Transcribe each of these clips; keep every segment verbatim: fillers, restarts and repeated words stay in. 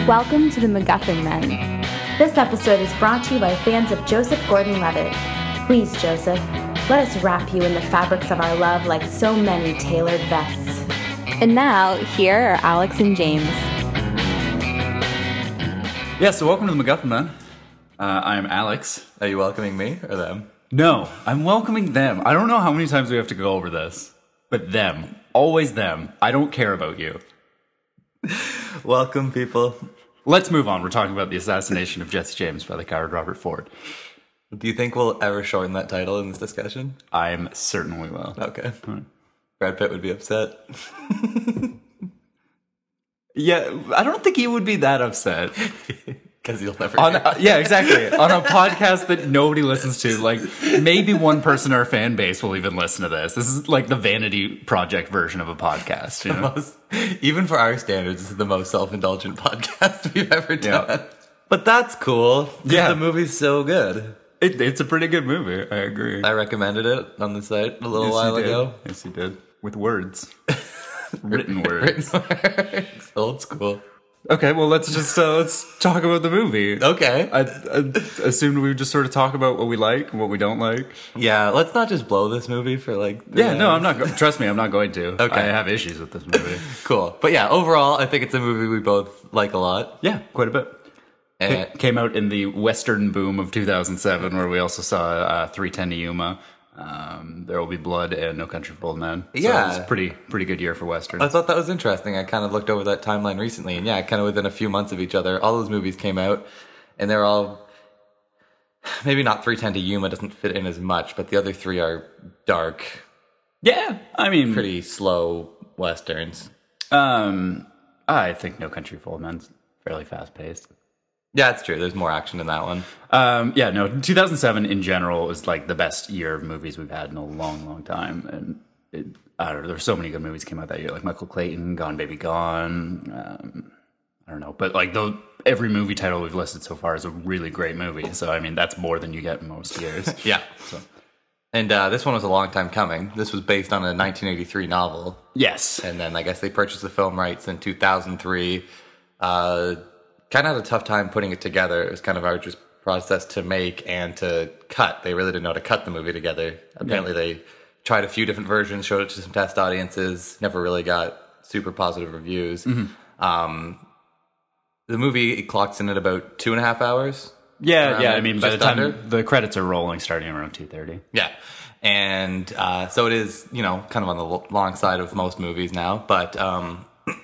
Welcome to the MacGuffin Men. This episode is brought to you by fans of Joseph Gordon-Levitt. Please, Joseph, let us wrap you in the fabrics of our love like so many tailored vests. And now, here are Alex and James. Yeah, so welcome to the MacGuffin Men. Uh, I'm Alex. Are you welcoming me or them? No, I'm welcoming them. I don't know how many times we have to go over this, but them. Always them. I don't care about you. Welcome, people. Let's move on. We're talking about the assassination of Jesse James by the coward Robert Ford. Do you think we'll ever shorten that title in this discussion? I'm certain we will. Okay. Right. Brad Pitt would be upset. Yeah, I don't think he would be that upset. Because he'll never on, uh, yeah, exactly. On a podcast that nobody listens to, like, maybe one person in our fan base will even listen to this. This is like the Vanity Project version of a podcast. You know? Most, even for our standards, this is the most self-indulgent podcast we've ever done. Yeah. But that's cool. Yeah. The movie's so good. It, it's a pretty good movie. I agree. I recommended it on the site a little yes, while you did. ago. Yes, you did. With words. Written words. Written words. Old school. Okay, well, let's just uh, let's talk about the movie. Okay. I, I assumed we would just sort of talk about what we like and what we don't like. Yeah, let's not just blow this movie for like... Yeah, no, I'm not... Go- trust me, I'm not going to. Okay. I have issues with this movie. Cool. But yeah, overall, I think it's a movie we both like a lot. Yeah, quite a bit. And It came out in the Western boom of two thousand seven, where we also saw uh, three ten to Yuma, um, There Will Be Blood, and No Country for Old Men. So Yeah. it was a pretty, pretty good year for Westerns. I thought that was interesting. I kind of looked over that timeline recently, and yeah, kind of within a few months of each other, all those movies came out, and they're all... Maybe not three ten to Yuma doesn't fit in as much, but the other three are dark, Yeah, I mean... pretty slow Westerns. Um, I think No Country for Old Men's fairly fast-paced. Yeah, it's true. There's more action in that one. Um, yeah, no, two thousand seven in general is like the best year of movies we've had in a long, long time. And it, I don't know, there's so many good movies came out that year, like Michael Clayton, Gone Baby Gone. Um, I don't know, but like the, every movie title we've listed so far is a really great movie. So, I mean, that's more than you get in most years. Yeah. So. And uh, this one was a long time coming. This was based on a nineteen eighty-three novel. Yes. And then I guess they purchased the film rights in two thousand three. Uh... Kind of had a tough time putting it together. It was kind of our just process to make and to cut. They really didn't know how to cut the movie together. Apparently, yeah. They tried a few different versions, showed it to some test audiences, never really got super positive reviews. Mm-hmm. Um, the movie it clocks in at about two and a half hours. Yeah, yeah. I mean, by the time under. the credits are rolling, starting around two thirty. Yeah, and uh, so it is, you know, kind of on the long side of most movies now, but. Um,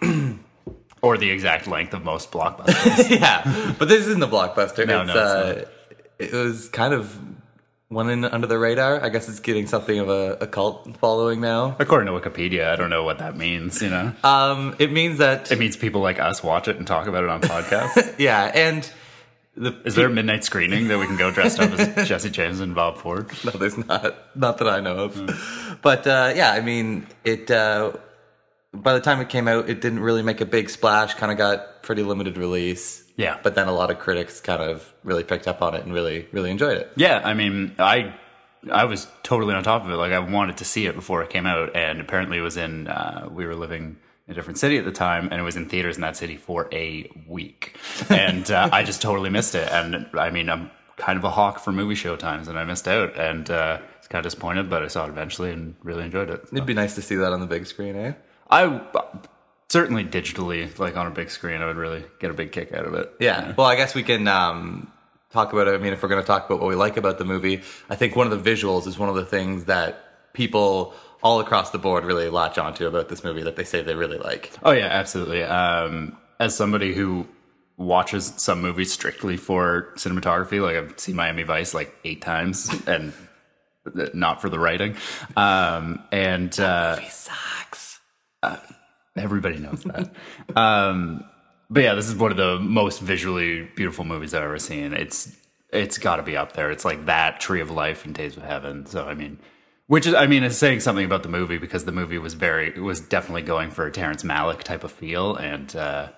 Or the exact length of most blockbusters. Yeah, but this isn't a blockbuster. No, it's, no, uh, it's it was kind of one in under the radar. I guess it's getting something of a, a cult following now. According to Wikipedia, I don't know what that means, you know? Um, it means that... It means people like us watch it and talk about it on podcasts. Yeah, and... The Is there a midnight screening that we can go dressed up as Jesse James and Bob Ford? No, there's not. Not that I know of. Mm. But, uh, yeah, I mean, it... Uh, by the time it came out, it didn't really make a big splash, kind of got pretty limited release. Yeah. But then a lot of critics kind of really picked up on it and really, really enjoyed it. Yeah, I mean, I I was totally on top of it. Like, I wanted to see it before it came out, and apparently it was in, uh, we were living in a different city at the time, and it was in theaters in that city for a week. And uh, I just totally missed it. And, I mean, I'm kind of a hawk for movie show times, and I missed out. And uh, I was kind of disappointed, but I saw it eventually and really enjoyed it. So. It'd be nice to see that on the big screen, eh? I certainly digitally, like on a big screen, I would really get a big kick out of it. Yeah. You know? Well, I guess we can um, talk about it. I mean, if we're going to talk about what we like about the movie, I think one of the visuals is one of the things that people all across the board really latch onto about this movie that they say they really like. Oh, yeah, absolutely. Um, as somebody who watches some movies strictly for cinematography, like I've seen Miami Vice like eight times and not for the writing. Um, and that uh, movie sucks. Uh, everybody knows that. um, but yeah, this is one of the most visually beautiful movies I've ever seen. It's it's got to be up there. It's like that, Tree of Life, and Days of Heaven. So I mean, which is I mean, it's saying something about the movie because the movie was very it was definitely going for a Terrence Malick type of feel, and uh,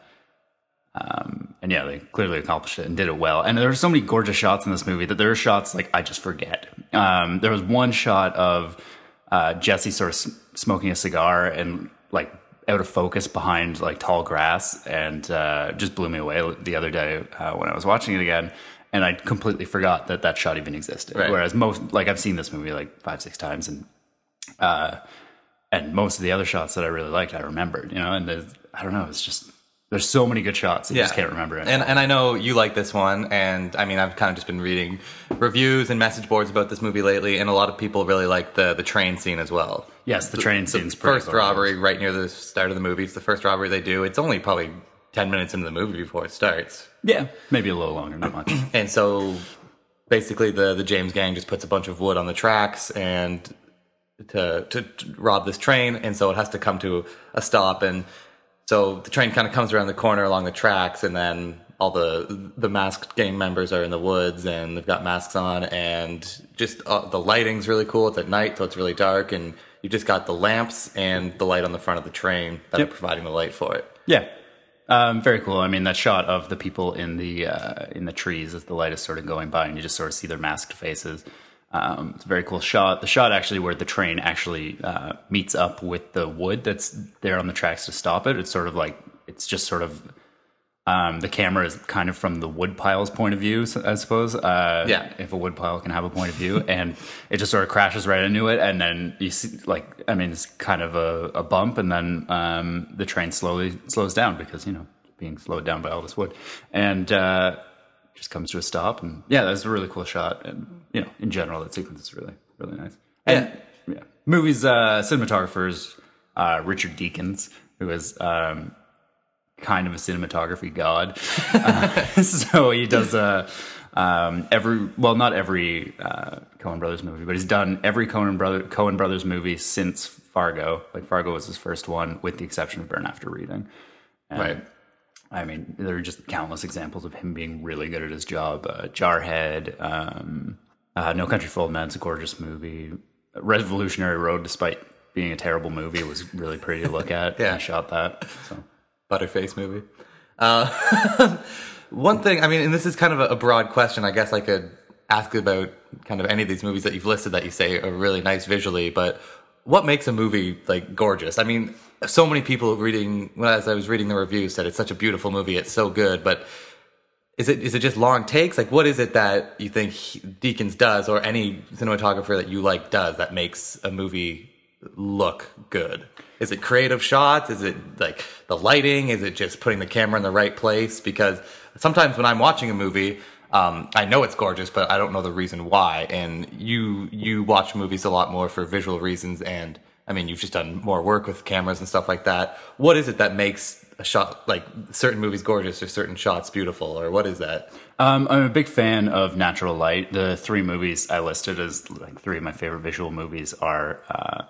um, and yeah, they clearly accomplished it and did it well. And there were so many gorgeous shots in this movie that there are shots like I just forget. Um, there was one shot of uh, Jesse sort of smoking a cigar and like out of focus behind like tall grass, and uh, just blew me away the other day uh, when I was watching it again. And I completely forgot that that shot even existed. Right. Whereas most, like I've seen this movie like five, six times, and uh, and most of the other shots that I really liked, I remembered. You know, and there's, I don't know, it's just there's so many good shots that you just can't remember it. And and I know you like this one, and I mean I've kind of just been reading reviews and message boards about this movie lately, and a lot of people really like the the train scene as well. Yes, the train scene's the pretty first cool. robbery right near the start of the movie. It's the first robbery they do. It's only probably ten minutes into the movie before it starts. Yeah, maybe a little longer, not much. And so basically the the James gang just puts a bunch of wood on the tracks and to to, to rob this train, and so it has to come to a stop. And so the train kind of comes around the corner along the tracks, and then all the the masked gang members are in the woods, and they've got masks on, and just uh, the lighting's really cool. It's at night, so it's really dark, and you just got the lamps and the light on the front of the train that Yep. are providing the light for it. Yeah. Um, very cool. I mean, that shot of the people in the uh, in the trees as the light is sort of going by, and you just sort of see their masked faces. Um, it's a very cool shot. The shot actually where the train actually uh, meets up with the wood that's there on the tracks to stop it. It's sort of like, it's just sort of, um, the camera is kind of from the wood pile's point of view, I suppose. Uh, Yeah. If a wood pile can have a point of view. And it just sort of crashes right into it. And then you see, like, I mean, it's kind of a, a bump. And then um, the train slowly slows down because, you know, being slowed down by all this wood. And uh, just comes to a stop. And yeah, that's a really cool shot. And, you know, in general, that sequence is really, really nice. And yeah, yeah. Movies, uh, cinematographers, uh, Richard Deakins, who is um, kind of a cinematography god. uh, so he does uh, um, every, well, not every uh, Coen Brothers movie, but he's done every Coen, brother, Coen Brothers movie since Fargo. Like Fargo was his first one, with the exception of Burn After Reading. And, Right. I mean, there are just countless examples of him being really good at his job. Uh, Jarhead, um, uh, No Country for Old Men, it's a gorgeous movie. Revolutionary Road, despite being a terrible movie, was really pretty to look at. Yeah. I shot that. So. Butterface movie. Uh, one thing, I mean, and this is kind of a, a broad question. I guess I could ask about kind of any of these movies that you've listed that you say are really nice visually, but what makes a movie like gorgeous? I mean, so many people reading, well, as I was reading the reviews, said it's such a beautiful movie, it's so good, but is it is it just long takes? Like, what is it that you think he, Deakins does, or any cinematographer that you like does, that makes a movie look good? Is it creative shots? Is it like the lighting? Is it just putting the camera in the right place? Because sometimes when I'm watching a movie, um, I know it's gorgeous, but I don't know the reason why. And you you watch movies a lot more for visual reasons, and I mean, you've just done more work with cameras and stuff like that. What is it that makes a shot, like certain movies gorgeous or certain shots beautiful, or what is that? Um, I'm a big fan of natural light. The three movies I listed as like three of my favorite visual movies are uh,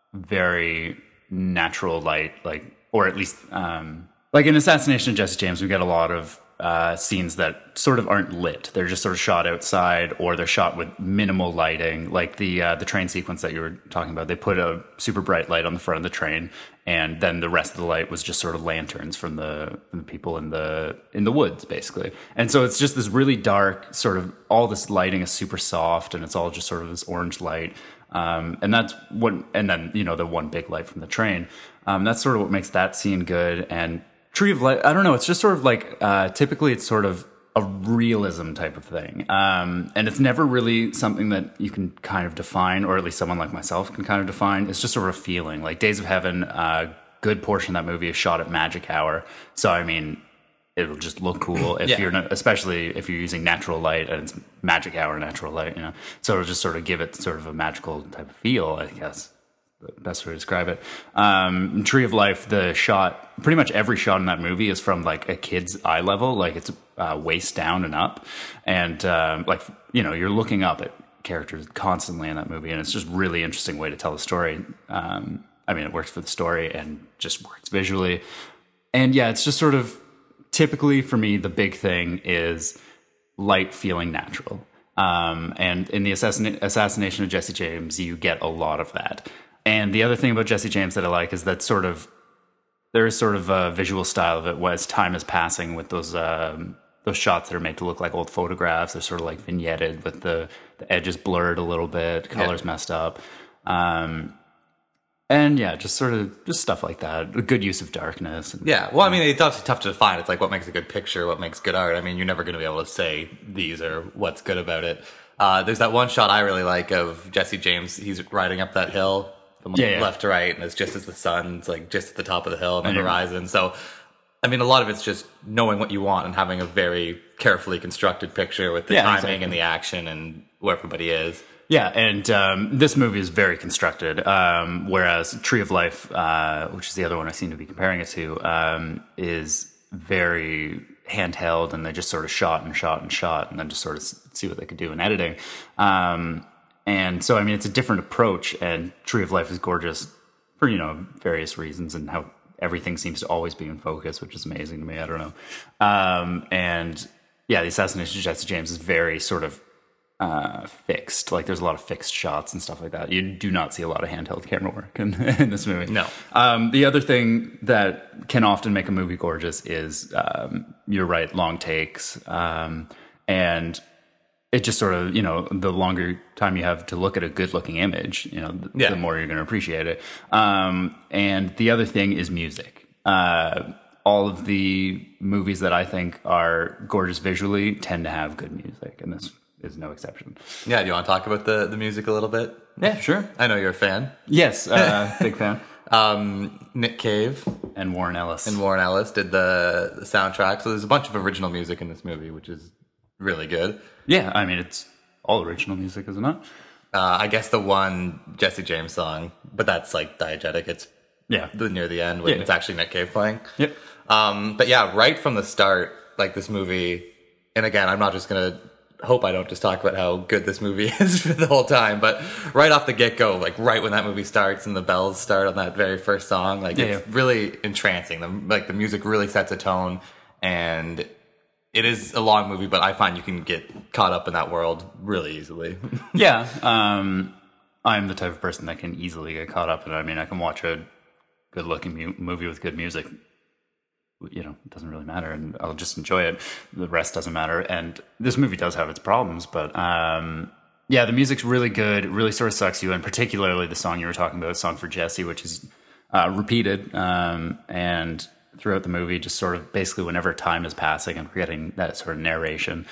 very natural light, like, or at least um, like in Assassination of Jesse James, we get a lot of uh, scenes that sort of aren't lit. They're just sort of shot outside, or they're shot with minimal lighting. Like the uh, the train sequence that you were talking about, they put a super bright light on the front of the train, and then the rest of the light was just sort of lanterns from the, from the people in the in the woods, basically. And so it's just this really dark sort of, all this lighting is super soft, and it's all just sort of this orange light. Um, and that's what, and then, you know, the one big light from the train. Um, that's sort of what makes that scene good. And Tree of Life, I don't know, it's just sort of like, uh, typically it's sort of a realism type of thing. Um, and it's never really something that you can kind of define, or at least someone like myself can kind of define. It's just sort of a feeling. Like Days of Heaven, a uh, good portion of that movie is shot at magic hour. So, I mean, it'll just look cool if Yeah. you're not, especially if you're using natural light, and it's magic hour natural light, you know. So it'll just sort of give it sort of a magical type of feel, I guess. The best way to describe it. Um, Tree of Life, the shot, pretty much every shot in that movie is from like a kid's eye level, like it's uh, waist down and up, and um, like, you know, you're looking up at characters constantly in that movie, and it's just really interesting way to tell the story. Um, I mean, it works for the story and just works visually, and yeah, it's just sort of, typically for me, the big thing is light feeling natural. Um, and in the assassin- assassination of Jesse James, you get a lot of that. And the other thing about Jesse James that I like is that sort of, there is sort of a visual style of it as time is passing, with those um, those shots that are made to look like old photographs. They're sort of like vignetted, with the, the edges blurred a little bit, colors Yeah. messed up. Um, and yeah, just sort of just stuff like that. A good use of darkness. And, Yeah, well, I mean, it's obviously tough to define. It's like what makes a good picture, what makes good art. I mean, you're never going to be able to say these are what's good about it. Uh, there's that one shot I really like of Jesse James. He's riding up that hill from Yeah, yeah. left to right, and it's just as the sun's like just at the top of the hill on the And you're- horizon. So, I mean, a lot of it's just knowing what you want and having a very carefully constructed picture with the Yeah, timing exactly. and the action and where everybody is. Yeah, and um, this movie is very constructed, um, whereas Tree of Life, uh, which is the other one I seem to be comparing it to, um, is very handheld, and they just sort of shot and shot and shot, and then just sort of see what they could do in editing. Um, and so, I mean, it's a different approach, and Tree of Life is gorgeous for, you know, various reasons, and how everything seems to always be in focus, which is amazing to me. I don't know. Um, and yeah, the Assassination of Jesse James is very sort of uh, fixed. Like, there's a lot of fixed shots and stuff like that. You do not see a lot of handheld camera work in, in this movie. No. Um, the other thing that can often make a movie gorgeous is, um, you're right, long takes. Um, and it just sort of, you know, the longer time you have to look at a good looking image, you know, the, Yeah. the more you're going to appreciate it. Um, and the other thing is music. Uh, all of the movies that I think are gorgeous visually tend to have good music, and this is no exception. Yeah, do you want to talk about the, the music a little bit? Yeah, sure. I know you're a fan. Yes, uh, big fan. Um, Nick Cave And Warren Ellis. and Warren Ellis did the, the soundtrack. So there's a bunch of original music in this movie, which is really good. Yeah, I mean, it's all original music, isn't it? Uh, I guess the one Jesse James song, but that's like diegetic. It's Yeah. the, near the end when Yeah. it's actually Nick Cave playing. Yep. Um, but yeah, right from the start, like this movie, and again, I'm not just going to hope I don't just talk about how good this movie is for the whole time, but right off the get-go, like right when that movie starts and the bells start on that very first song, like Yeah, it's yeah. really entrancing. The, like the music really sets a tone, and it is a long movie, but I find you can get caught up in that world really easily. Yeah. Um, I'm the type of person that can easily get caught up in it. I mean, I can watch a good looking mu- movie with good music. You know, it doesn't really matter, and I'll just enjoy it. The rest doesn't matter. And this movie does have its problems, but um, yeah, the music's really good. It really sort of sucks you in, particularly the song you were talking about, Song for Jesse, which is uh, repeated. Um, and throughout the movie, just sort of basically whenever time is passing, I'm getting that sort of narration.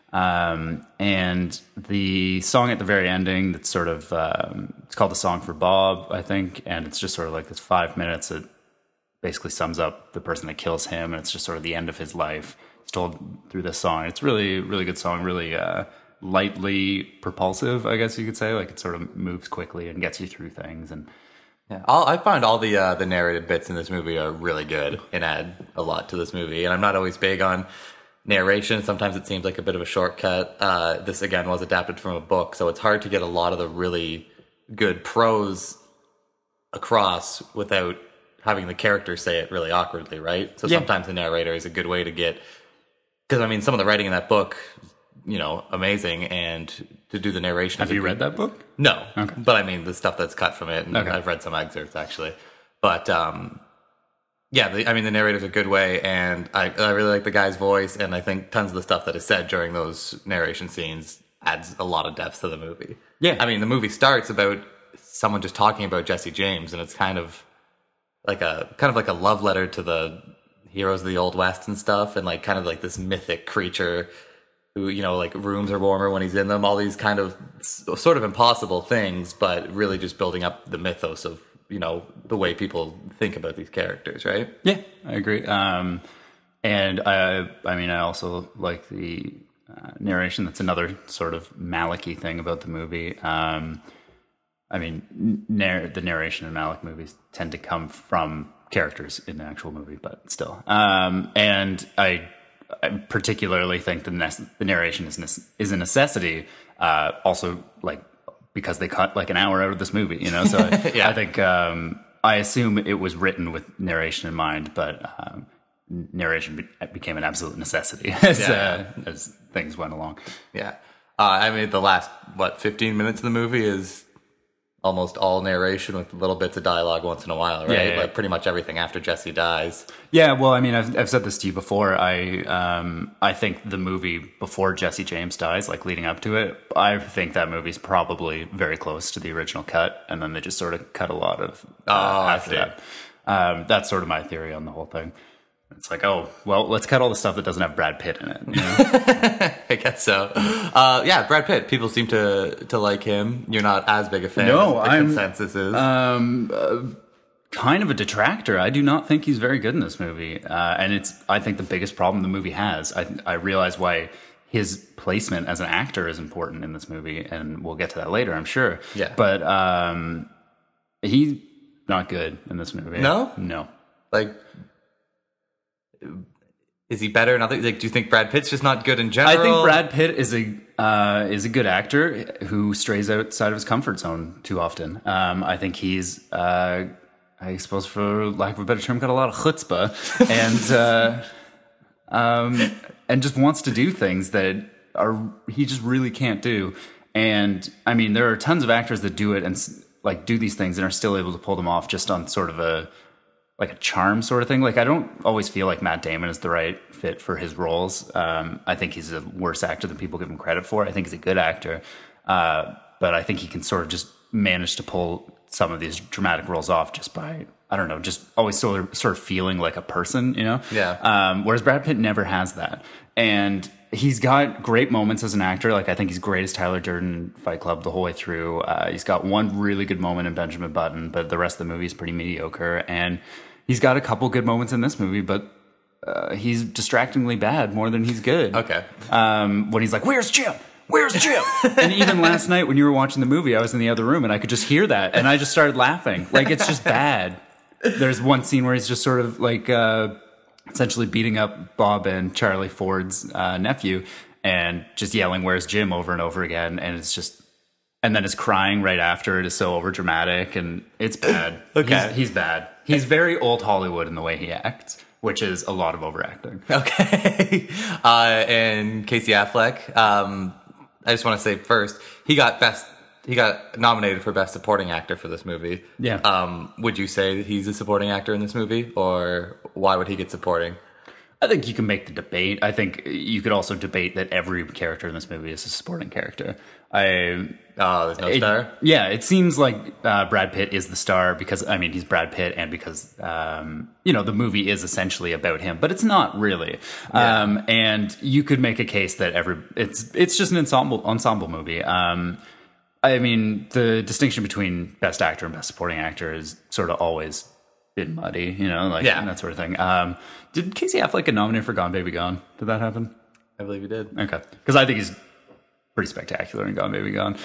Um, and the song at the very ending, that's sort of, um, it's called The Song for Bob, I think. And it's just sort of like this five minutes that basically sums up the person that kills him. And it's just sort of the end of his life. It's told through this song. It's really, really good song, really, uh, lightly propulsive, I guess you could say. Like, it sort of moves quickly and gets you through things. And Yeah, all, I find all the uh, the narrated bits in this movie are really good and add a lot to this movie. And I'm not always big on narration. Sometimes it seems like a bit of a shortcut. Uh, this, again, was adapted from a book, so it's hard to get a lot of the really good prose across without having the character say it really awkwardly, right? So Yeah. sometimes the narrator is a good way to get... Because, I mean, some of the writing in that book, you know, amazing, and to do the narration... have is a you good- read that book? No, Okay. but I mean the stuff that's cut from it, and Okay. I've read some excerpts actually. But um, yeah, the, I mean the narrator's a good way, and I, I really like the guy's voice, and I think tons of the stuff that is said during those narration scenes adds a lot of depth to the movie. Yeah. I mean the movie starts about someone just talking about Jesse James, and it's kind of like a kind of like a love letter to the heroes of the Old West and stuff, and like kind of like this mythic creature who, you know, like rooms are warmer when he's in them, all these kind of s- sort of impossible things, but really just building up the mythos of, you know, the way people think about these characters, right? Yeah, I agree. Um, and I, I mean, I also like the uh, narration. That's another sort of Malicky thing about the movie. Um, I mean, narr- the narration in Malick movies tend to come from characters in the actual movie, but still. Um, and I, I particularly think the, ne- the narration is ne- is a necessity. Uh, also, like because they cut like an hour out of this movie, you know. So I, Yeah. I think um, I assume it was written with narration in mind, but um, narration be- became an absolute necessity as Yeah. uh, as things went along. Yeah. Uh, I mean, the last, what, fifteen minutes of the movie is almost all narration with little bits of dialogue once in a while, right? Yeah, yeah, yeah. Like pretty much everything after Jesse dies. Yeah, well, I mean, I've, I've said this to you before. I um, I think the movie before Jesse James dies, like leading up to it, I think that movie's probably very close to the original cut, and then they just sort of cut a lot of uh, Oh, after I see. that. Um, that's sort of my theory on the whole thing. It's like, oh, well, let's cut all the stuff that doesn't have Brad Pitt in it. You know? I guess so. Uh, yeah, Brad Pitt. People seem to to like him. You're not as big a fan No, as the I'm- consensus is. um, uh, kind of a detractor. I do not think he's very good in this movie, uh, and it's I think the biggest problem the movie has. I I realize why his placement as an actor is important in this movie, and we'll get to that later, I'm sure. Yeah. but um, he's not good in this movie. No? no. Like, is he better in other? Like, do you think Brad Pitt's just not good in general? I think Brad Pitt is a uh, is a good actor who strays outside of his comfort zone too often. Um, I think he's, uh, I suppose, for lack of a better term, got a lot of chutzpah and uh, um, and just wants to do things that are he just really can't do. And I mean, there are tons of actors that do it and like do these things and are still able to pull them off just on sort of a like a charm sort of thing. Like I don't always feel like Matt Damon is the right fit for his roles. Um, I think he's a worse actor than people give him credit for. I think he's a good actor, uh, but I think he can sort of just manage to pull some of these dramatic roles off just by I don't know, just always sort of sort of feeling like a person, you know. Yeah. Um, whereas Brad Pitt never has that, and he's got great moments as an actor. Like I think he's great as Tyler Durden Fight Club the whole way through. Uh, he's got one really good moment in Benjamin Button, but the rest of the movie is pretty mediocre. And he's got a couple good moments in this movie, but uh, he's distractingly bad more than he's good. Okay. Um, when he's like, "Where's Jim? Where's Jim?" And even last night when you were watching the movie, I was in the other room and I could just hear that, and I just started laughing. Like it's just bad. There's one scene where he's just sort of like uh, essentially beating up Bob and Charlie Ford's uh, nephew and just yelling, "Where's Jim?" over and over again. And it's just, and then his crying right after it is so over dramatic and it's bad. Okay. He's, he's bad. He's very old Hollywood in the way he acts, which is a lot of overacting. Okay. Uh, and Casey Affleck. Um, I just want to say first, he got best. He got nominated for Best Supporting Actor for this movie. Yeah. Um, would you say that he's a supporting actor in this movie, or why would he get supporting? I think you can make the debate. I think you could also debate that every character in this movie is a supporting character. I Oh, there's no it- star? Yeah, it seems like uh, Brad Pitt is the star because I mean he's Brad Pitt, and because um, you know the movie is essentially about him, but it's not really. Yeah. Um, and you could make a case that every it's it's just an ensemble ensemble movie. Um, I mean, the distinction between best actor and best supporting actor is sort of always been muddy, you know, like Yeah. that sort of thing. Um, did Casey Affleck get nominated for Gone Baby Gone? Did that happen? I believe he did. Okay, because I think he's pretty spectacular in Gone Baby Gone,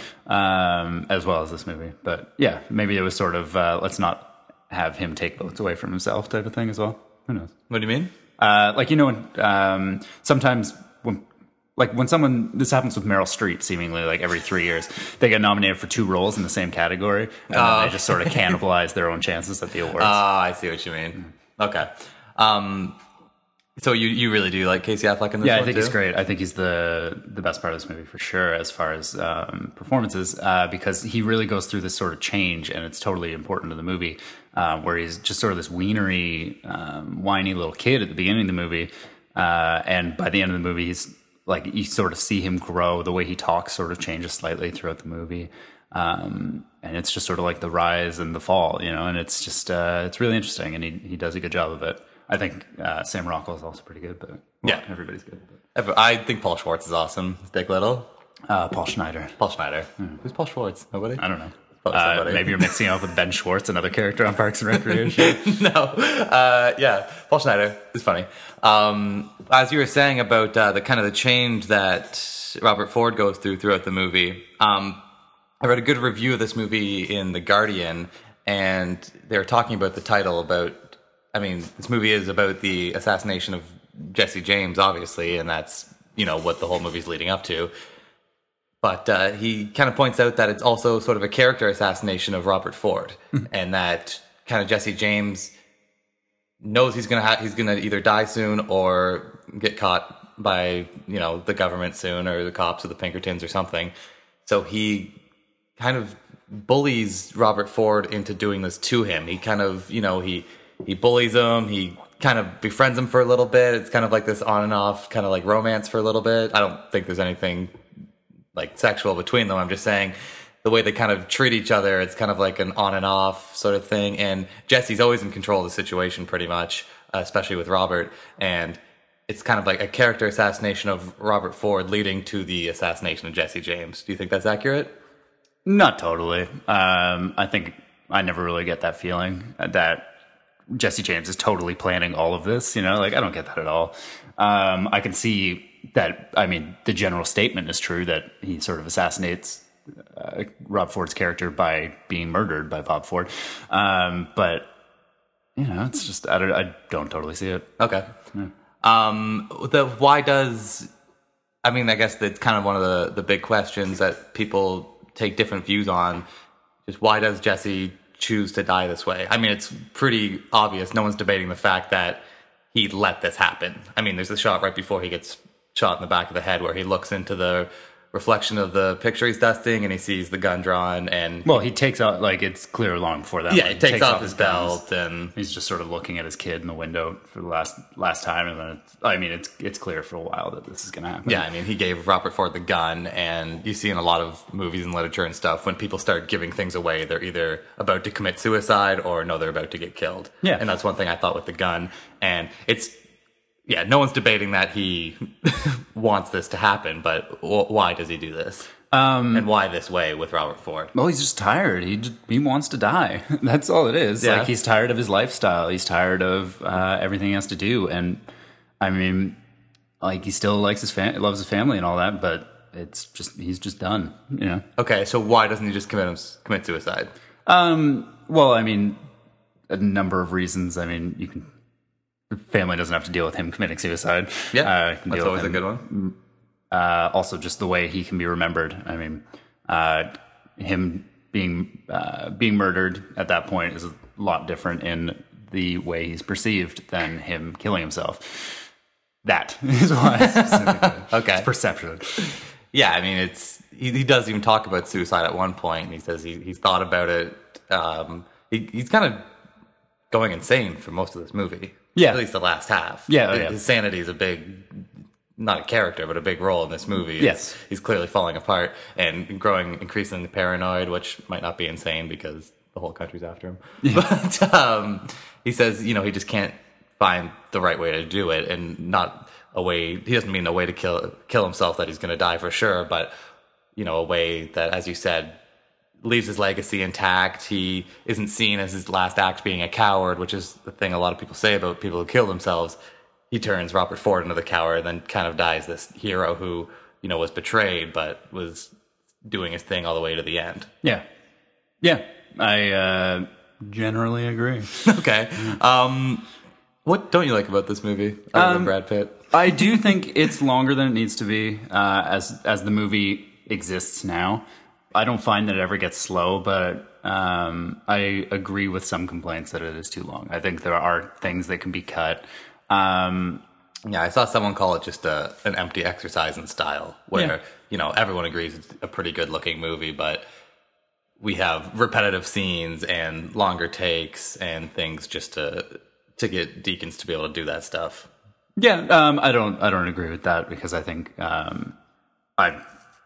um, as well as this movie. But yeah, maybe it was sort of uh, let's not have him take votes away from himself type of thing as well. Who knows? What do you mean? Uh, like you know, when, um, sometimes when like when someone this happens with Meryl Streep, seemingly like every three years, they get nominated for two roles in the same category, and Oh. then they just sort of cannibalize their own chances at the awards. Ah, I see what you mean. Okay. Um, so you, you really do like Casey Affleck in this Yeah, one I think too? he's great. I think he's the the best part of this movie for sure, as far as um, performances, uh, because he really goes through this sort of change, and it's totally important to the movie, uh, where he's just sort of this wienery, um, whiny little kid at the beginning of the movie, uh, and by the end of the movie, he's like you sort of see him grow. The way he talks sort of changes slightly throughout the movie, um, and it's just sort of like the rise and the fall, you know. And it's just uh, it's really interesting, and he he does a good job of it. I think uh, Sam Rockwell is also pretty good, but well, Yeah. everybody's good. I think Paul Schwartz is awesome. Dick Little. Uh, Paul Schneider. Paul Schneider. Who's Paul Schwartz? Nobody? I don't know. Oh, Uh, somebody. maybe you're mixing up with Ben Schwartz, another character on Parks and Recreation. no. Uh, yeah, Paul Schneider is funny. Um, as you were saying about uh, the kind of the change that Robert Ford goes through throughout the movie, um, I read a good review of this movie in The Guardian, and they were talking about the title about, I mean, this movie is about the assassination of Jesse James, obviously, and that's, you know, what the whole movie's leading up to. But uh, he kind of points out that it's also sort of a character assassination of Robert Ford, and that kind of Jesse James knows he's gonna ha- he's gonna either die soon or get caught by, you know, the government soon, or the cops or the Pinkertons or something. So he kind of bullies Robert Ford into doing this to him. He kind of, you know, he he bullies him. He kind of befriends him for a little bit. It's kind of like this on and off, kind of like romance for a little bit. I don't think there's anything like sexual between them. I'm just saying the way they kind of treat each other, it's kind of like an on and off sort of thing. And Jesse's always in control of the situation pretty much, uh, especially with Robert. And it's kind of like a character assassination of Robert Ford leading to the assassination of Jesse James. Do you think that's accurate? Not totally. Um, I think I never really get that feeling that Jesse James is totally planning all of this. You know, like I don't get that at all. Um, I can see that. I mean, the general statement is true that he sort of assassinates uh, Rob Ford's character by being murdered by Bob Ford. Um, but you know, it's just I don't, I don't totally see it. Okay. Yeah. Um, the why does I mean I guess that's kind of one of the the big questions that people take different views on. Just why does Jesse choose to die this way? I mean, it's pretty obvious. No one's debating the fact that he let this happen. I mean, there's a shot right before he gets shot in the back of the head where he looks into the reflection of the picture he's dusting and he sees the gun drawn and well he takes out like it's clear long before that yeah like, he takes, takes off, off his guns. belt and he's just sort of looking at his kid in the window for the last last time and then it's, I mean it's it's clear for a while that this is gonna happen. Yeah, I mean he gave Robert Ford the gun, and you see in a lot of movies and literature and stuff when people start giving things away they're either about to commit suicide or no they're about to get killed. Yeah, and that's one thing I thought with the gun. And it's yeah no one's debating that he wants this to happen, but w- why does he do this? Um, and why this way with Robert Ford? Well, he's just tired. He just, he wants to die. That's all it is. Yeah. Like he's tired of his lifestyle. He's tired of uh, everything he has to do. And I mean, like he still likes his fam- loves his family and all that, but it's just he's just done. You know. Okay, so why doesn't he just commit him, commit suicide? Um. Well, I mean, a number of reasons. I mean, you can. The family doesn't have to deal with him committing suicide. Yeah, uh, that's always a good one. Uh, also, just the way he can be remembered. I mean, uh, him being uh, being murdered at that point is a lot different in the way he's perceived than him killing himself. That is why. Specifically. Okay, it's perception. Yeah, I mean, it's he, he does even talk about suicide at one point, and he says he, he's thought about it. Um, he, he's kind of going insane for most of this movie. Yeah, at least the last half. Yeah, oh, his, yeah. his sanity is a big. Not a character, but a big role in this movie. It's, yes. He's clearly falling apart and growing increasingly paranoid, which might not be insane because the whole country's after him. Yeah. But um, he says, you know, he just can't find the right way to do it, and not a way, he doesn't mean a way to kill kill himself that he's going to die for sure, but, you know, a way that, as you said, leaves his legacy intact. He isn't seen as his last act being a coward, which is the thing a lot of people say about people who kill themselves. He turns Robert Ford into the coward and then kind of dies this hero who, you know, was betrayed but was doing his thing all the way to the end. Yeah. Yeah. I uh, generally agree. Okay. Um, what don't you like about this movie other um, than Brad Pitt? I do think it's longer than it needs to be uh, as as the movie exists now. I don't find that it ever gets slow, but um, I agree with some complaints that it is too long. I think there are things that can be cut. Um, yeah, I saw someone call it just a an empty exercise in style, where yeah. you know everyone agrees it's a pretty good looking movie, but we have repetitive scenes and longer takes and things just to to get Deakins to be able to do that stuff. Yeah, um, I don't I don't agree with that because I think um, I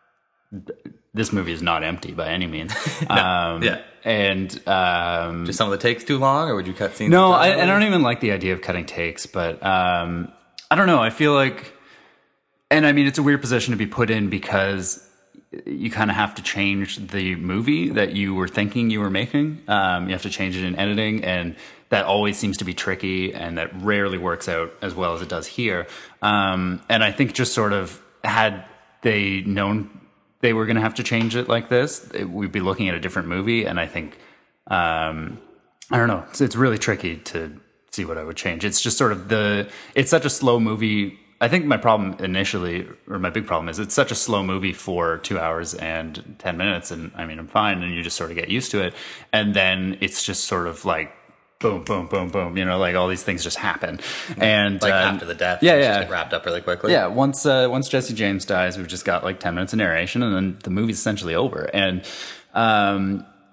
this movie is not empty by any means. no, um, yeah. And um, just some of the takes too long, or would you cut scenes? No, I, I don't even like the idea of cutting takes, but um, I don't know. I feel like, and I mean, it's a weird position to be put in because you kind of have to change the movie that you were thinking you were making. Um, you have to change it in editing, and that always seems to be tricky, and that rarely works out as well as it does here. Um, and I think just sort of had they known they were going to have to change it like this, it, we'd be looking at a different movie. And I think, um, I don't know, it's, it's really tricky to see what I would change. It's just sort of the, it's such a slow movie. I think my problem initially, or my big problem is it's such a slow movie for two hours and ten minutes. And I mean, I'm fine. And you just sort of get used to it. And then it's just sort of like, boom, boom, boom, boom. You know, like all these things just happen. And like um, after the death, yeah, it's yeah, just get wrapped up really quickly. Yeah, once uh, once Jesse James dies, we've just got like ten minutes of narration, and then the movie's essentially over. And um,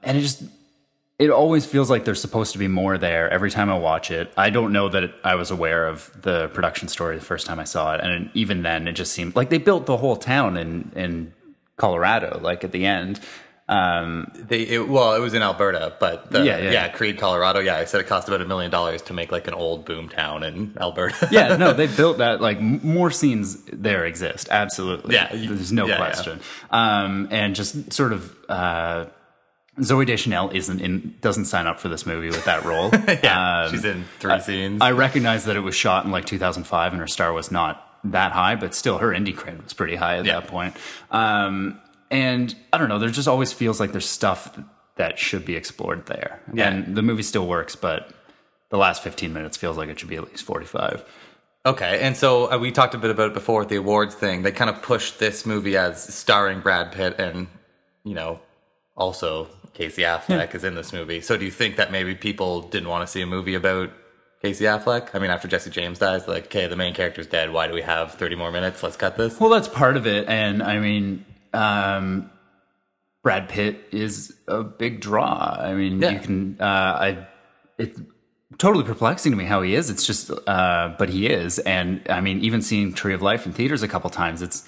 and it just, it always feels like there's supposed to be more there every time I watch it. I don't know that it, I was aware of the production story the first time I saw it. And even then, it just seemed like they built the whole town in, in Colorado, like at the end. Um, they it, well, it was in Alberta, but the, yeah, yeah. yeah, Creed, Colorado. Yeah, I said it cost about a million dollars to make like an old boom town in Alberta. yeah, no, they built that. Like more scenes there exist. Absolutely. Yeah, there's no yeah, question. Yeah. Um, and just sort of, uh, Zooey Deschanel isn't in, doesn't sign up for this movie with that role. yeah, um, she's in three I, scenes. I recognize that it was shot in like two thousand five and her star was not that high, but still her indie cred was pretty high at yeah. that point. Um, and I don't know, there just always feels like there's stuff that should be explored there. Yeah. And the movie still works, but the last fifteen minutes feels like it should be at least forty-five. Okay, and so uh, we talked a bit about it before with the awards thing. They kind of pushed this movie as starring Brad Pitt and, you know, also Casey Affleck yeah. is in this movie. So do you think that maybe people didn't want to see a movie about Casey Affleck? I mean, after Jesse James dies, like, okay, the main character's dead. Why do we have thirty more minutes? Let's cut this. Well, that's part of it. And I mean, um, Brad Pitt is a big draw. I mean, yeah. you can, uh, I, it's totally perplexing to me how he is. It's just, uh, but he is. And I mean, even seeing Tree of Life in theaters a couple times, it's,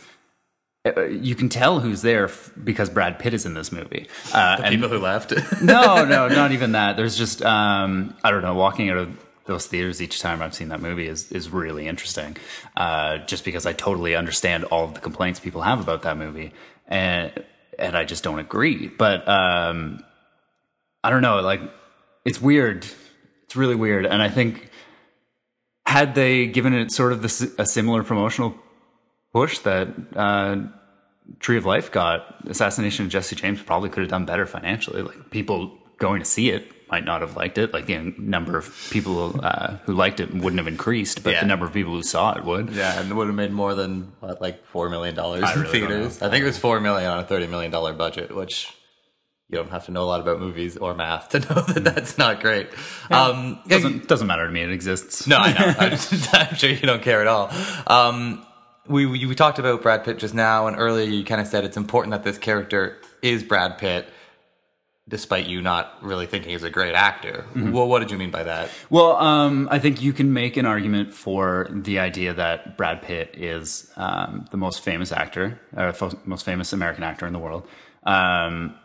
you can tell who's there f- because Brad Pitt is in this movie. Uh, the and people who left. no, no, not even that. There's just, um, I don't know, walking out of those theaters each time I've seen that movie is, is really interesting. Uh, just because I totally understand all of the complaints people have about that movie. And, and I just don't agree. But, um, I don't know, like, it's weird. It's really weird. And I think had they given it sort of this, a similar promotional push that uh, Tree of Life got, Assassination of Jesse James probably could have done better financially. Like, people going to see it might not have liked it. Like, the number of people uh, who liked it wouldn't have increased, but yeah. the number of people who saw it would. Yeah, and it would have made more than what, like four million dollars in really theaters. I think it was four million on a thirty million dollar budget, which you don't have to know a lot about movies or math to know that that's not great. Yeah. Um, doesn't doesn't matter to me. It exists. No, I know. I'm, just, I'm sure you don't care at all. Um, we, we we talked about Brad Pitt just now, and earlier you kind of said it's important that this character is Brad Pitt, despite you not really thinking he's a great actor. Mm-hmm. Well, what did you mean by that? Well, um, I think you can make an argument for the idea that Brad Pitt is um, the most famous actor, or fo- most famous American actor in the world. Um,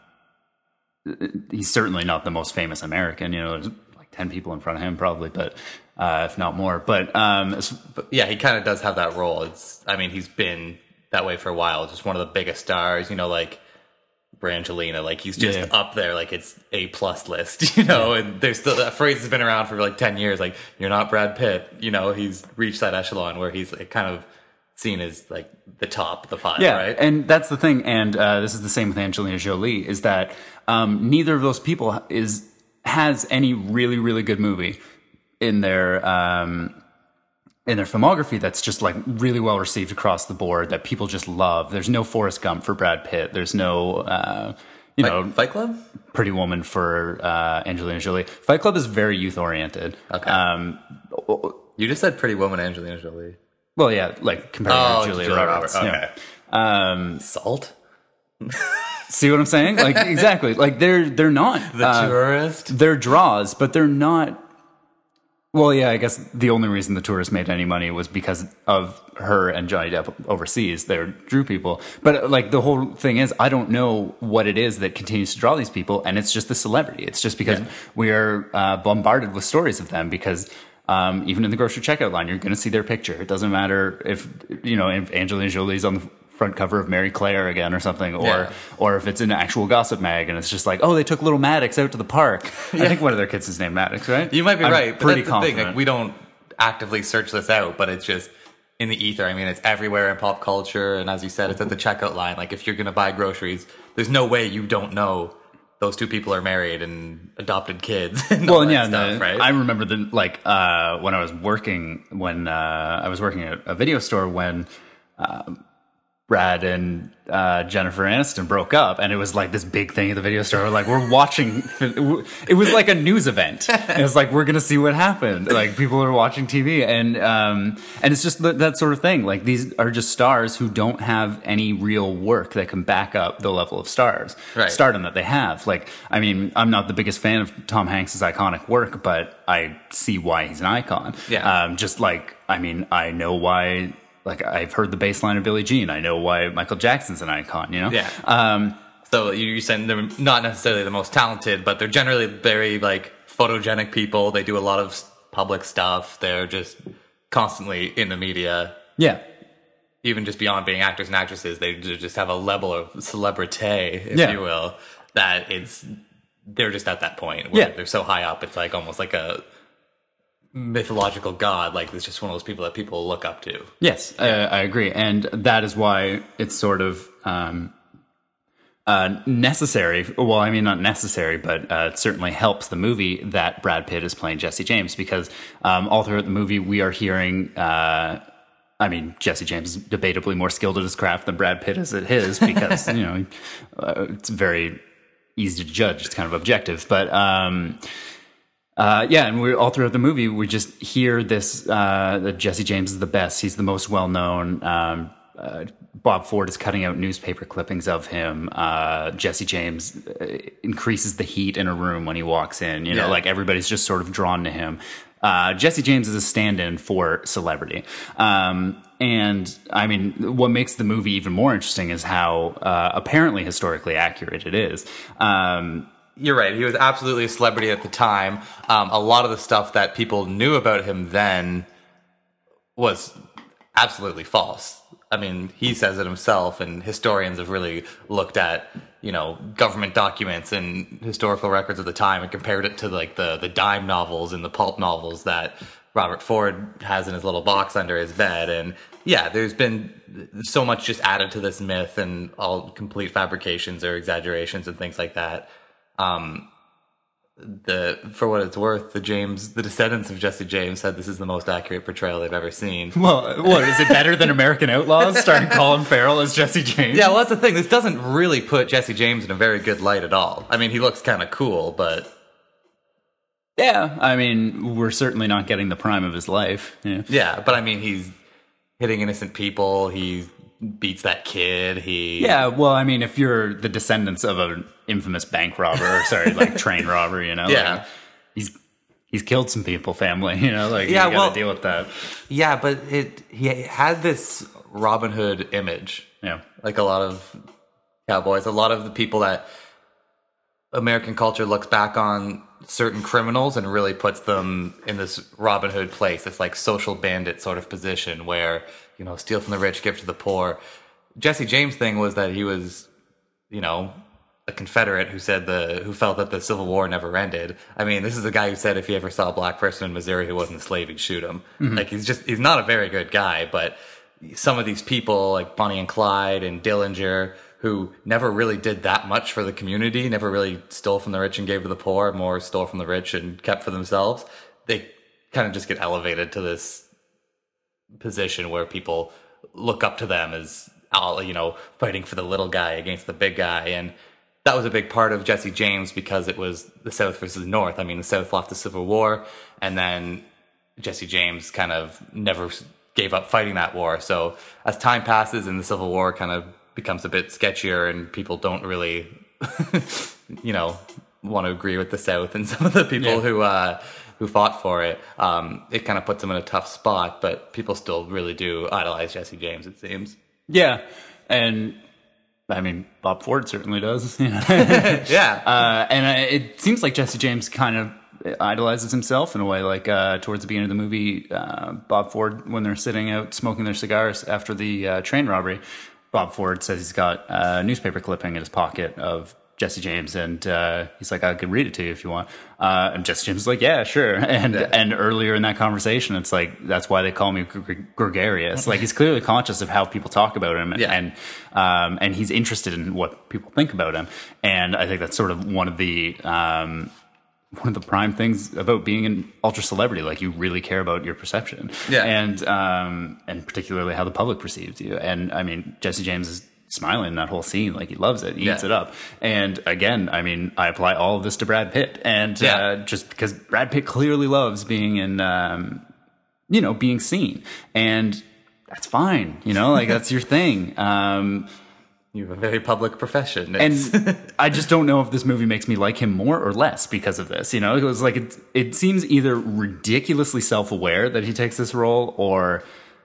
he's certainly not the most famous American. You know, there's like ten people in front of him probably, but uh, if not more. But, um, but yeah, he kind of does have that role. It's, I mean, he's been that way for a while. Just one of the biggest stars. You know, like Brangelina, like he's just yeah. up there, like it's A plus list, you know. Yeah. And there's still that phrase has been around for like ten years. Like, you're not Brad Pitt, you know. He's reached that echelon where he's like kind of seen as like the top of the pile, yeah, right? And that's the thing. And uh, this is the same with Angelina Jolie. Is that um, neither of those people is has any really really good movie in their. Um, in their filmography that's just like really well received across the board that people just love. There's no Forrest Gump for Brad Pitt. There's no, uh, you Fight, know, Fight Club? Pretty Woman for uh, Angelina Jolie. Fight Club is very youth oriented. Okay. Um, you just said Pretty Woman, Angelina Jolie. Well, yeah, like compared oh, to Julia, Julia Roberts. Roberts. Okay. Yeah. Um, Salt? See what I'm saying? Like, exactly. Like they're, they're not. The uh, Tourist? They're draws, but they're not. Well, yeah, I guess the only reason The Tourist made any money was because of her and Johnny Depp overseas. They drew people. But, like, the whole thing is, I don't know what it is that continues to draw these people, and it's just the celebrity. It's just because yeah. we are uh, bombarded with stories of them because um, even in the grocery checkout line, you're going to see their picture. It doesn't matter if, you know, if Angelina Jolie's on the front cover of Mary Claire again or something, or yeah. or if it's an actual gossip mag and it's just like, oh, they took little Maddox out to the park. Yeah. I think one of their kids is named Maddox, right? You might be I'm right, but pretty that's confident. the thing. Like, we don't actively search this out, but it's just in the ether. I mean, it's everywhere in pop culture, and as you said, it's at the checkout line. Like, if you're going to buy groceries, there's no way you don't know those two people are married and adopted kids. And well, all that yeah, stuff, the, right? I remember the like uh, when I was working when uh, I was working at a video store when. Uh, Brad and uh, Jennifer Aniston broke up, and it was like this big thing at the video store. Like, we're watching, it was like a news event. It was like, we're gonna see what happened. Like, people are watching T V, and um, and it's just that sort of thing. Like, these are just stars who don't have any real work that can back up the level of stars, right. stardom that they have. Like, I mean, I'm not the biggest fan of Tom Hanks's iconic work, but I see why he's an icon. Yeah. Um, just like, I mean, I know why. Like, I've heard the bass line of Billie Jean. I know why Michael Jackson's an icon, you know? Yeah. Um, so you're saying they're not necessarily the most talented, but they're generally very, like, photogenic people. They do a lot of public stuff. They're just constantly in the media. Yeah. Even just beyond being actors and actresses, they just have a level of celebrity, if Yeah. you will, that it's, they're just at that point where Yeah. they're so high up. It's like almost like a mythological god. Like, it's just one of those people that people look up to. Yes, uh, I agree. And that is why it's sort of um, uh, necessary. Well, I mean, not necessary, but uh, it certainly helps the movie that Brad Pitt is playing Jesse James, because um, all throughout the movie, we are hearing... Uh, I mean, Jesse James is debatably more skilled at his craft than Brad Pitt is at his, because, you know, uh, it's very easy to judge. It's kind of objective. But... Um, Uh, yeah, and we're all throughout the movie, we just hear this, uh, that Jesse James is the best. He's the most well-known. Um, uh, Bob Ford is cutting out newspaper clippings of him. Uh, Jesse James uh, increases the heat in a room when he walks in. You know, Yeah. like, everybody's just sort of drawn to him. Uh, Jesse James is a stand-in for celebrity. Um, and, I mean, what makes the movie even more interesting is how uh, apparently historically accurate it is. Um You're right. He was absolutely a celebrity at the time. Um, a lot of the stuff that people knew about him then was absolutely false. I mean, he says it himself, and historians have really looked at, you know, government documents and historical records of the time and compared it to, like, the, the dime novels and the pulp novels that Robert Ford has in his little box under his bed. And yeah, there's been so much just added to this myth, and all complete fabrications or exaggerations and things like that. Um, the for what it's worth, the James, the descendants of Jesse James said this is the most accurate portrayal they've ever seen. Well, what, is it better than American Outlaws starring Colin Farrell as Jesse James? Yeah, well, that's the thing. This doesn't really put Jesse James in a very good light at all. I mean, he looks kind of cool, but... Yeah, I mean, we're certainly not getting the prime of his life. Yeah, yeah, but I mean, he's hitting innocent people. He beats that kid. He... Yeah, well, I mean, if you're the descendants of an infamous bank robber, or sorry, like train robber, you know, yeah, like, he's he's killed some people, family, you know, like, yeah, you gotta well, deal with that. Yeah, but it he had this Robin Hood image. Yeah, like a lot of cowboys, a lot of the people that American culture looks back on certain criminals and really puts them in this Robin Hood place, this like social bandit sort of position where, you know, steal from the rich, give to the poor. Jesse James' thing was that he was, you know, a Confederate who said the who felt that the Civil War never ended. I mean, this is a guy who said if he ever saw a black person in Missouri who wasn't a slave, he'd shoot him. Mm-hmm. Like, he's just he's not a very good guy. But some of these people like Bonnie and Clyde and Dillinger, who never really did that much for the community, never really stole from the rich and gave to the poor, more stole from the rich and kept for themselves, they kind of just get elevated to this position where people look up to them as, you know, fighting for the little guy against the big guy. And that was a big part of Jesse James because it was the South versus the North. I mean, the South lost the Civil War, and then Jesse James kind of never gave up fighting that war. So as time passes and the Civil War kind of becomes a bit sketchier and people don't really, you know, want to agree with the South and some of the people yeah. who uh, who fought for it, um, it kind of puts them in a tough spot, but people still really do idolize Jesse James, it seems. Yeah, and I mean, Bob Ford certainly does. You know? yeah. Uh, and uh, it seems like Jesse James kind of idolizes himself in a way, like uh, towards the beginning of the movie, uh, Bob Ford, when they're sitting out smoking their cigars after the uh, train robbery, Bob Ford says he's got a newspaper clipping in his pocket of Jesse James, and uh, he's like, I could read it to you if you want. Uh, and Jesse James is like, yeah, sure. And yeah. and earlier in that conversation, it's like, that's why they call me gre- gregarious. Like, he's clearly conscious of how people talk about him, and yeah. and, um, and he's interested in what people think about him. And I think that's sort of one of the um, one of the prime things about being an ultra celebrity. Like, you really care about your perception, yeah, and um, and particularly how the public perceives you. And I mean, Jesse James is smiling in that whole scene, like he loves it, he yeah. eats it up. And again, I mean, I apply all of this to Brad Pitt, and yeah. uh, just because Brad Pitt clearly loves being in, um, you know, being seen, and that's fine, you know, like that's your thing. Um, You have a very public profession. It's and I just don't know if this movie makes me like him more or less because of this. You know, it was like, it, it seems either ridiculously self-aware that he takes this role or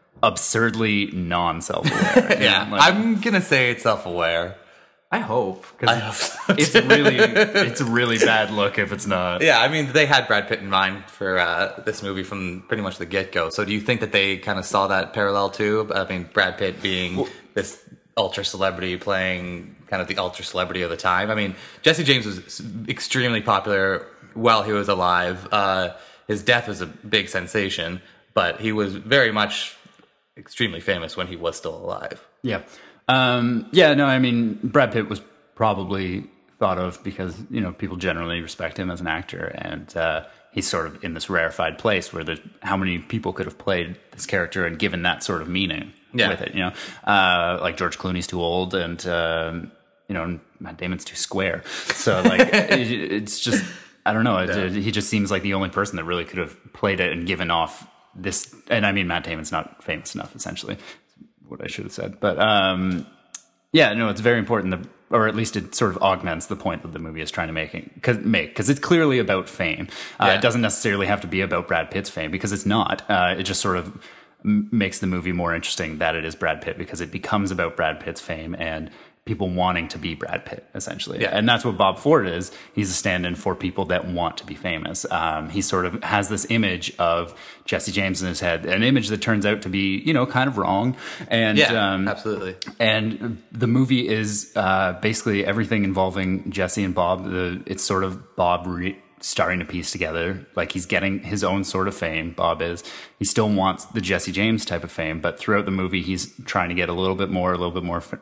absurdly non-self-aware. yeah, like, I'm going to say it's self-aware. I hope. Because it's, so it's really, it's a really bad look if it's not. Yeah, I mean, they had Brad Pitt in mind for uh, this movie from pretty much the get-go. So do you think that they kind of saw that parallel too? I mean, Brad Pitt being well, this ultra celebrity playing kind of the ultra celebrity of the time. I mean, Jesse James was extremely popular while he was alive. Uh, his death was a big sensation, but he was very much extremely famous when he was still alive. Yeah. Um, yeah, no, I mean, Brad Pitt was probably thought of because, you know, people generally respect him as an actor, and uh, he's sort of in this rarefied place where there's how many people could have played this character and given that sort of meaning yeah. with it, you know? Uh, like George Clooney's too old, and, um, you know, Matt Damon's too square. So, like, it, it's just, I don't know, it, yeah. it, he just seems like the only person that really could have played it and given off this, and I mean, Matt Damon's not famous enough, essentially. What I should have said, but um, yeah, no, it's very important, that, or at least it sort of augments the point that the movie is trying to make, because make because it's clearly about fame. Uh, yeah. It doesn't necessarily have to be about Brad Pitt's fame, because it's not. Uh, it just sort of m- makes the movie more interesting that it is Brad Pitt, because it becomes about Brad Pitt's fame and people wanting to be Brad Pitt, essentially. Yeah. And that's what Bob Ford is. He's a stand-in for people that want to be famous. Um, he sort of has this image of Jesse James in his head, an image that turns out to be, you know, kind of wrong. And yeah, um, absolutely. And the movie is uh, basically everything involving Jesse and Bob. The, it's sort of Bob re- starting to piece together, like he's getting his own sort of fame. Bob is. He still wants the Jesse James type of fame, but throughout the movie, he's trying to get a little bit more, a little bit more f-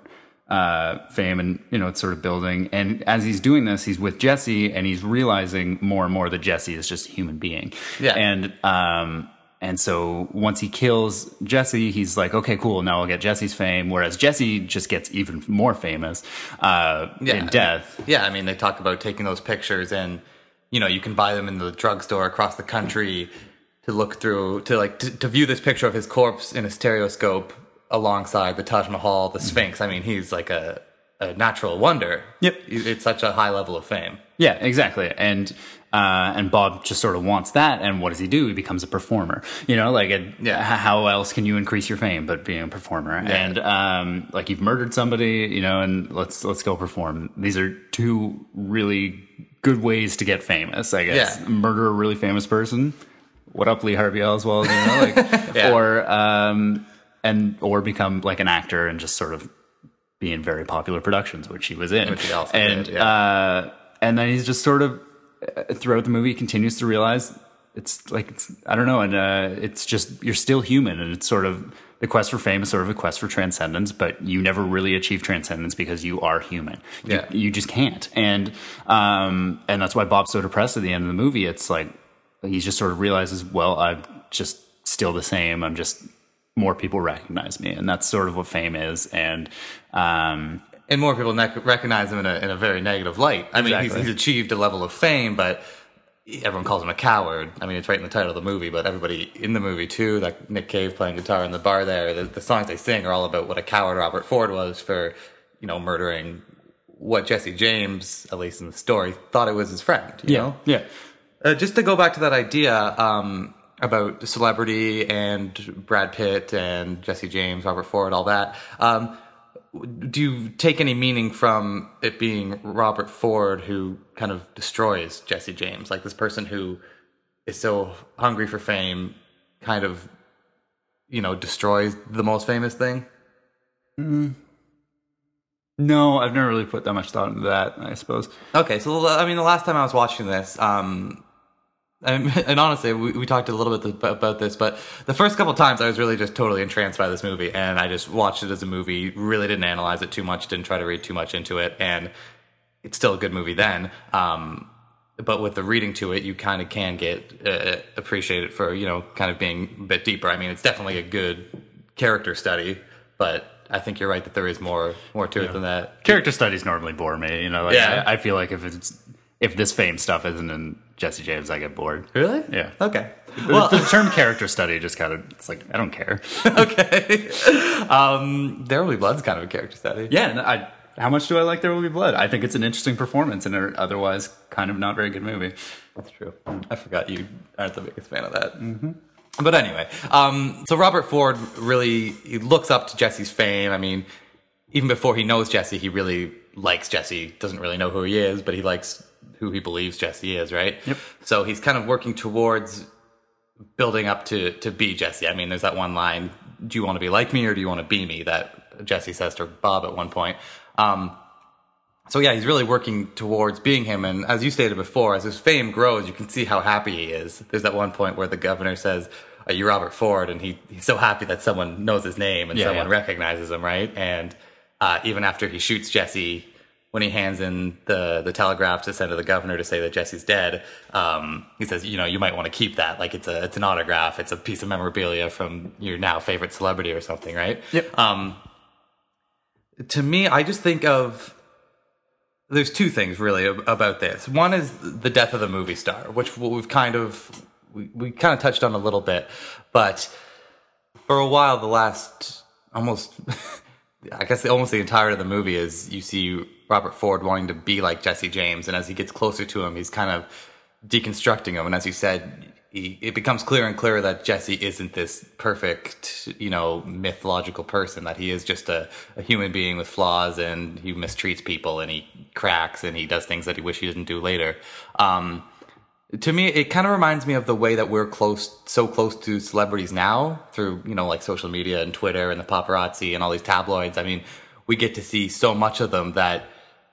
uh, fame, and, you know, it's sort of building. And as he's doing this, he's with Jesse, and he's realizing more and more that Jesse is just a human being. Yeah. And, um, and so once he kills Jesse, he's like, okay, cool, now I'll get Jesse's fame. Whereas Jesse just gets even more famous, uh, yeah. in death. Yeah. I mean, they talk about taking those pictures, and, you know, you can buy them in the drugstore across the country to look through, to like, to, to view this picture of his corpse in a stereoscope alongside the Taj Mahal, the Sphinx. I mean, he's like a, a natural wonder. Yep. It's such a high level of fame. Yeah, exactly. And uh, and Bob just sort of wants that. And what does he do? He becomes a performer. You know, like, a, yeah. how else can you increase your fame but being a performer? Yeah. And um, like, you've murdered somebody, you know, and let's let's go perform. These are two really good ways to get famous, I guess. Yeah. Murder a really famous person. What up, Lee Harvey Oswald? You know, like, yeah. or um, and or become like an actor and just sort of be in very popular productions, which he was in. Which he also and did, yeah. uh, and then he's just sort of uh, throughout the movie he continues to realize it's like it's, I don't know, and uh, it's just you're still human, and it's sort of the quest for fame is sort of a quest for transcendence, but you never really achieve transcendence because you are human. You, yeah, you just can't, and um, and that's why Bob's so depressed at the end of the movie. It's like he just sort of realizes, well, I'm just still the same. I'm just more people recognize me, and that's sort of what fame is. And um, and more people ne- recognize him in a in a very negative light. I exactly. mean, he's, he's achieved a level of fame, but everyone calls him a coward. I mean, it's right in the title of the movie, but everybody in the movie too, like Nick Cave playing guitar in the bar there, the, the songs they sing are all about what a coward Robert Ford was for, you know, murdering what Jesse James, at least in the story, thought it was his friend. You yeah, know? yeah. Uh, just to go back to that idea. Um, about celebrity and Brad Pitt and Jesse James, Robert Ford, all that. Um, do you take any meaning from it being Robert Ford who kind of destroys Jesse James? Like this person who is so hungry for fame kind of, you know, destroys the most famous thing? Mm. No, I've never really put that much thought into that, I suppose. Okay, so, I mean, the last time I was watching this... Um, And, and honestly, we, we talked a little bit about this, but the first couple times I was really just totally entranced by this movie, and I just watched it as a movie, really didn't analyze it too much, didn't try to read too much into it, and it's still a good movie then. Um, but with the reading to it, you kind of can get uh, appreciate it for, you know, kind of being a bit deeper. I mean, it's definitely a good character study, but I think you're right that there is more more to yeah. it than that. Character studies normally bore me, you know. Like, yeah. I, I feel like if it's if this fame stuff isn't in Jesse James, I get bored. Really? Yeah. Okay. Well, the, the term character study just kind of, it's like, I don't care. Okay. Um, There Will Be Blood's kind of a character study. Yeah. And I, how much do I like There Will Be Blood? I think it's an interesting performance in an otherwise kind of not very good movie. That's true. I forgot you aren't the biggest fan of that. Mm-hmm. But anyway, um, so Robert Ford really, he looks up to Jesse's fame. I mean, even before he knows Jesse, he really likes Jesse. Doesn't really know who he is, but he likes who he believes Jesse is, right? Yep. So he's kind of working towards building up to to be Jesse. I mean, there's that one line, do you want to be like me or do you want to be me, that Jesse says to Bob at one point. Um, so yeah, he's really working towards being him. And as you stated before, as his fame grows, you can see how happy he is. There's that one point where the governor says, are you Robert Ford? And he, he's so happy that someone knows his name and yeah, someone yeah. recognizes him, right? And uh, even after he shoots Jesse, when he hands in the, the telegraph to send to the governor to say that Jesse's dead, um, he says, you know, you might want to keep that. Like, it's a it's an autograph. It's a piece of memorabilia from your now favorite celebrity or something, right? Yep. Um, to me, I just think of... There's two things, really, about this. One is the death of the movie star, which we've kind of... We, we kind of touched on a little bit. But for a while, the last... Almost... I guess the, almost the entirety of the movie is you see Robert Ford wanting to be like Jesse James, and as he gets closer to him, he's kind of deconstructing him. And as you said, he, it becomes clearer and clearer that Jesse isn't this perfect, you know, mythological person, that he is just a, a human being with flaws, and he mistreats people, and he cracks, and he does things that he wish he didn't do later. Um, to me, it kind of reminds me of the way that we're close, so close to celebrities now through, you know, like social media and Twitter and the paparazzi and all these tabloids. I mean, we get to see so much of them that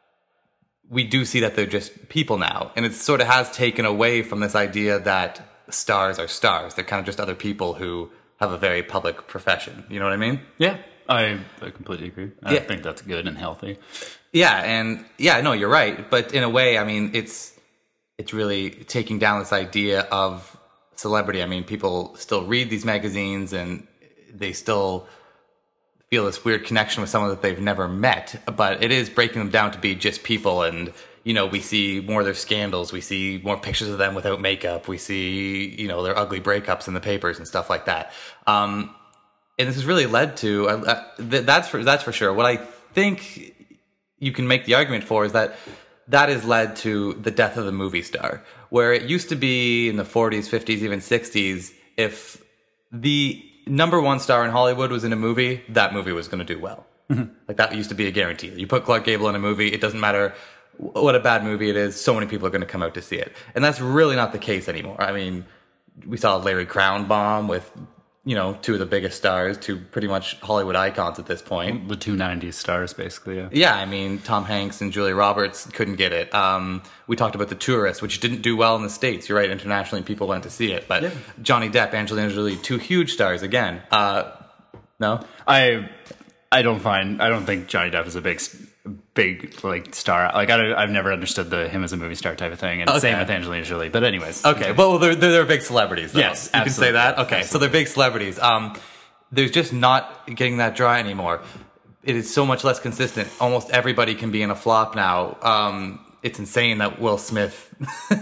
we do see that they're just people now. And it sort of has taken away from this idea that stars are stars. They're kind of just other people who have a very public profession. You know what I mean? Yeah, I, I completely agree. I yeah. think that's good and healthy. Yeah, and yeah, no, you're right. But in a way, I mean, it's it's really taking down this idea of celebrity. I mean, people still read these magazines and they still feel this weird connection with someone that they've never met, but it is breaking them down to be just people. And, you know, we see more of their scandals. We see more pictures of them without makeup. We see, you know, their ugly breakups in the papers and stuff like that. Um, and this has really led to, uh, uh, th- that's for, that's for sure. What I think you can make the argument for is that that has led to the death of the movie star, where it used to be in the forties, fifties, even sixties, if the number one star in Hollywood was in a movie, that movie was going to do well. Mm-hmm. Like, that used to be a guarantee. You put Clark Gable in a movie, it doesn't matter what a bad movie it is, so many people are going to come out to see it. And that's really not the case anymore. I mean, we saw Larry Crown bomb with, you know, two of the biggest stars, two pretty much Hollywood icons at this point. The two nineties stars, basically, yeah. Yeah, I mean, Tom Hanks and Julia Roberts couldn't get it. Um, we talked about The Tourist, which didn't do well in the States. You're right, internationally, people went to see it. But yeah. Johnny Depp, Angelina Jolie, two huge stars again. Uh, no? I I don't find, I don't think Johnny Depp is a big, big, like, star. Like, I don't, I've never understood the him as a movie star type of thing. And okay. same with Angelina Jolie. But anyways. Okay, well, they're, they're big celebrities, though. Yes, you absolutely. can say that? Okay, absolutely. So they're big celebrities. Um, there's just not getting that dry anymore. It is so much less consistent. Almost everybody can be in a flop now. Um, it's insane that Will Smith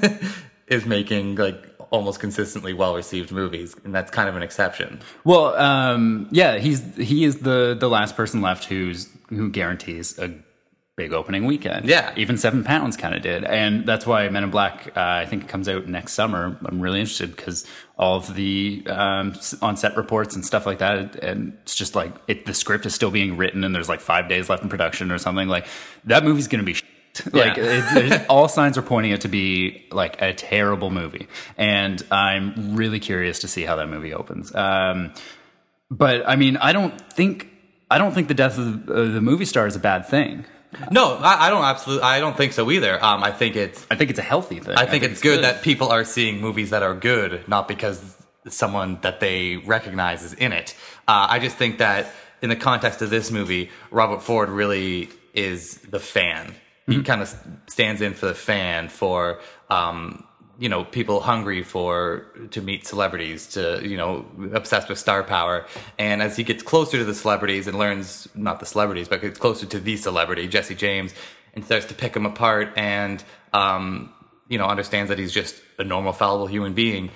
is making, like, almost consistently well-received movies, and that's kind of an exception. Well, um, yeah, he's he is the the last person left who's who guarantees a big opening weekend. Yeah. Even Seven Pounds kind of did. And that's why Men in Black, uh, I think it comes out next summer. I'm really interested because all of the um, on-set reports and stuff like that, and it's just like, it, the script is still being written and there's like five days left in production or something. Like, that movie's going to be shit. Like, yeah. it, all signs are pointing it to be like a terrible movie. And I'm really curious to see how that movie opens. Um, but I mean, I don't think, I don't think the death of the, uh, the movie star is a bad thing. No, I, I don't absolutely. I don't think so either. Um, I think it's. I think it's a healthy thing. I think, I think it's, it's good, good that people are seeing movies that are good, not because someone that they recognize is in it. Uh, I just think that in the context of this movie, Robert Ford really is the fan. He kind of stands in for the fan, for um, you know, people hungry for to meet celebrities, to, you know, obsessed with star power. And as he gets closer to the celebrities and learns, not the celebrities, but gets closer to the celebrity, Jesse James, and starts to pick him apart, and um, you know, understands that he's just a normal, fallible human being,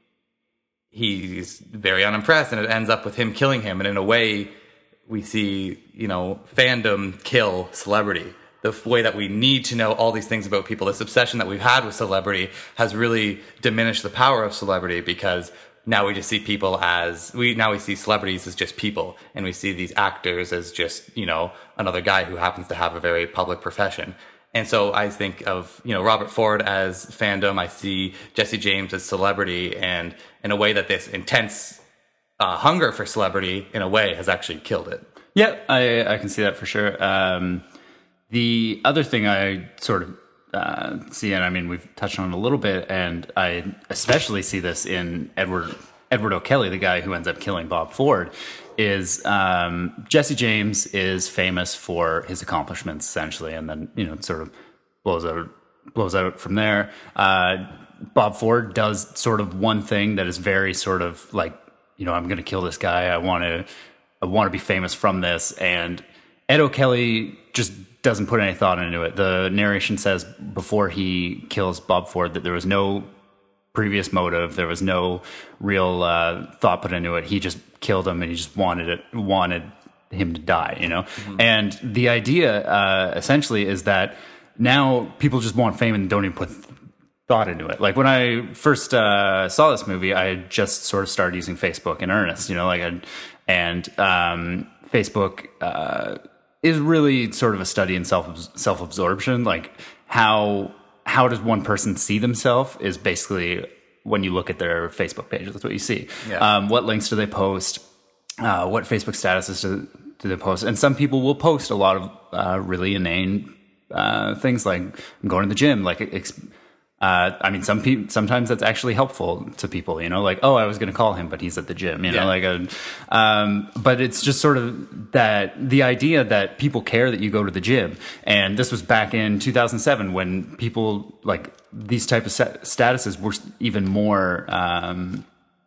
he's very unimpressed, and it ends up with him killing him. And in a way, we see, you know, fandom kill celebrity. The way that we need to know all these things about people, this obsession that we've had with celebrity has really diminished the power of celebrity, because now we just see people as, we now we see celebrities as just people, and we see these actors as just, you know, another guy who happens to have a very public profession. And so I think of, you know, Robert Ford as fandom. I see Jesse James as celebrity, and in a way that this intense uh, hunger for celebrity, in a way, has actually killed it. Yeah, I, I can see that for sure. Um, the other thing I sort of uh, see, and I mean, we've touched on it a little bit, and I especially see this in Edward Edward O'Kelly, the guy who ends up killing Bob Ford, is um, Jesse James is famous for his accomplishments, essentially, and then, you know, it sort of blows out blows out from there. Uh, Bob Ford does sort of one thing that is very sort of like, you know, I'm going to kill this guy. I want to I want to be famous from this. And Ed O'Kelly just doesn't put any thought into it. The narration says before he kills Bob Ford that there was no previous motive. There was no real uh, thought put into it. He just killed him, and he just wanted it, wanted him to die, you know? Mm-hmm. And the idea uh, essentially is that now people just want fame and don't even put thought into it. Like when I first uh, saw this movie, I had just sort of started using Facebook in earnest, you know, like, I'd, and um, Facebook uh, is really sort of a study in self self-absorption. Like how how does one person see themselves is basically when you look at their Facebook page. That's what you see. Yeah. Um, what links do they post? Uh, what Facebook statuses do, do they post? And some people will post a lot of uh, really inane uh, things, like I'm going to the gym. Like, ex- uh, I mean, some people sometimes that's actually helpful to people. You know, like, oh, I was going to call him, but he's at the gym. You know, yeah. like, a, um, but it's just sort of that the idea that people care that you go to the gym. And this was back in two thousand seven when people like these type of statuses were even more. Um,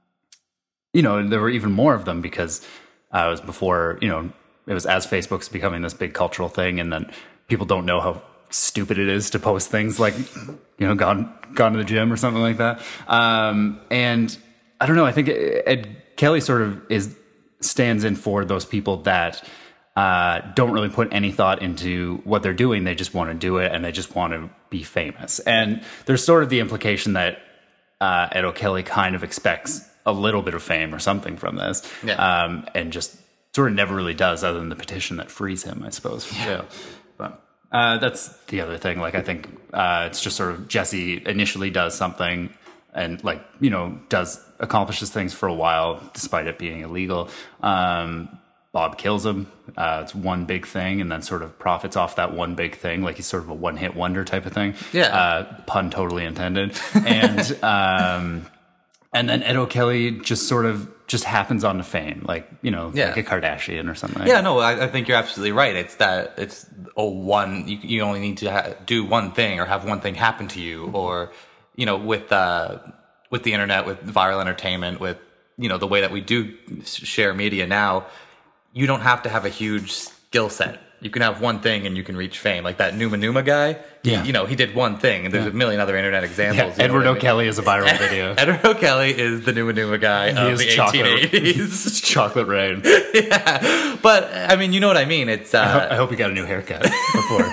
you know, there were even more of them because uh, it was before. You know, it was as Facebook's becoming this big cultural thing, and then people don't know how stupid it is to post things like, you know, gone gone to the gym or something like that. Um, and I don't know. I think Ed Kelly sort of is stands in for those people that uh, don't really put any thought into what they're doing. They just want to do it, and they just want to be famous. And there's sort of the implication that uh, Ed O'Kelly kind of expects a little bit of fame or something from this, yeah. um, and just sort of never really does, other than the petition that frees him, I suppose. Yeah. yeah. But uh, that's the other thing. Like, I think uh, it's just sort of Jesse initially does something and, like, you know, does accomplishes things for a while despite it being illegal. Um, Bob kills him. Uh, it's one big thing, and then sort of profits off that one big thing. Like, he's sort of a one-hit wonder type of thing. Yeah. Uh, pun totally intended. And um, and then Ed O'Kelly just sort of just happens onto fame, like, you know, yeah. like a Kardashian or something. Yeah, no, I, I think you're absolutely right. It's that it's a one. You, you only need to ha- do one thing or have one thing happen to you, or, you know, with uh, with the internet, with viral entertainment, with, you know, the way that we do share media now. You don't have to have a huge skill set. You can have one thing and you can reach fame. Like that Numa Numa guy, he, yeah. you know, he did one thing, and there's yeah. a million other internet examples. Yeah, Edward I mean? O'Kelly is a viral video. Edward O'Kelly is the Numa Numa guy he of the eighteen eighties. Chocolate rain. Yeah, but I mean, you know what I mean. It's. Uh, I, ho- I hope he got a new haircut before.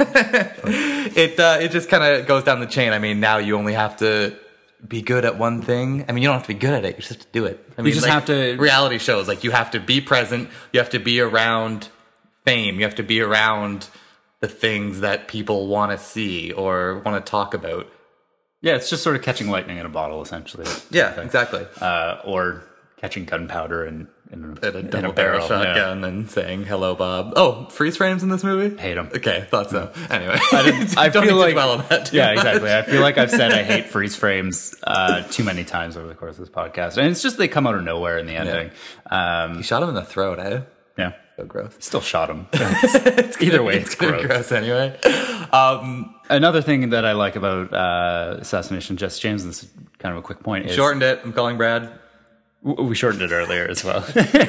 it uh, it just kind of goes down the chain. I mean, now you only have to be good at one thing. I mean, you don't have to be good at it. You just have to do it. I mean, you just like, have to. Reality shows, like, you have to be present. You have to be around fame. You have to be around the things that people want to see or want to talk about. Yeah, it's just sort of catching lightning in a bottle, essentially. Yeah, exactly. Uh, or catching gunpowder in, in, a, a double in a barrel, barrel shotgun, yeah. and saying hello, Bob. Oh, freeze frames in this movie? Hate them. Okay, thought so. Anyway, I, didn't, I don't feel need like to dwell on that too yeah, much. exactly. I feel like I've said I hate freeze frames uh, too many times over the course of this podcast, and it's just they come out of nowhere in the ending. Yeah. Um, he shot him in the throat, eh? Yeah. so gross. Still shot him. It's, either way, it's, it's gross. gross. Anyway. Um, Another thing that I like about uh, Assassination of Jesse James, and this is kind of a quick point, is... Shortened it. I'm calling Brad. We shortened it earlier as well.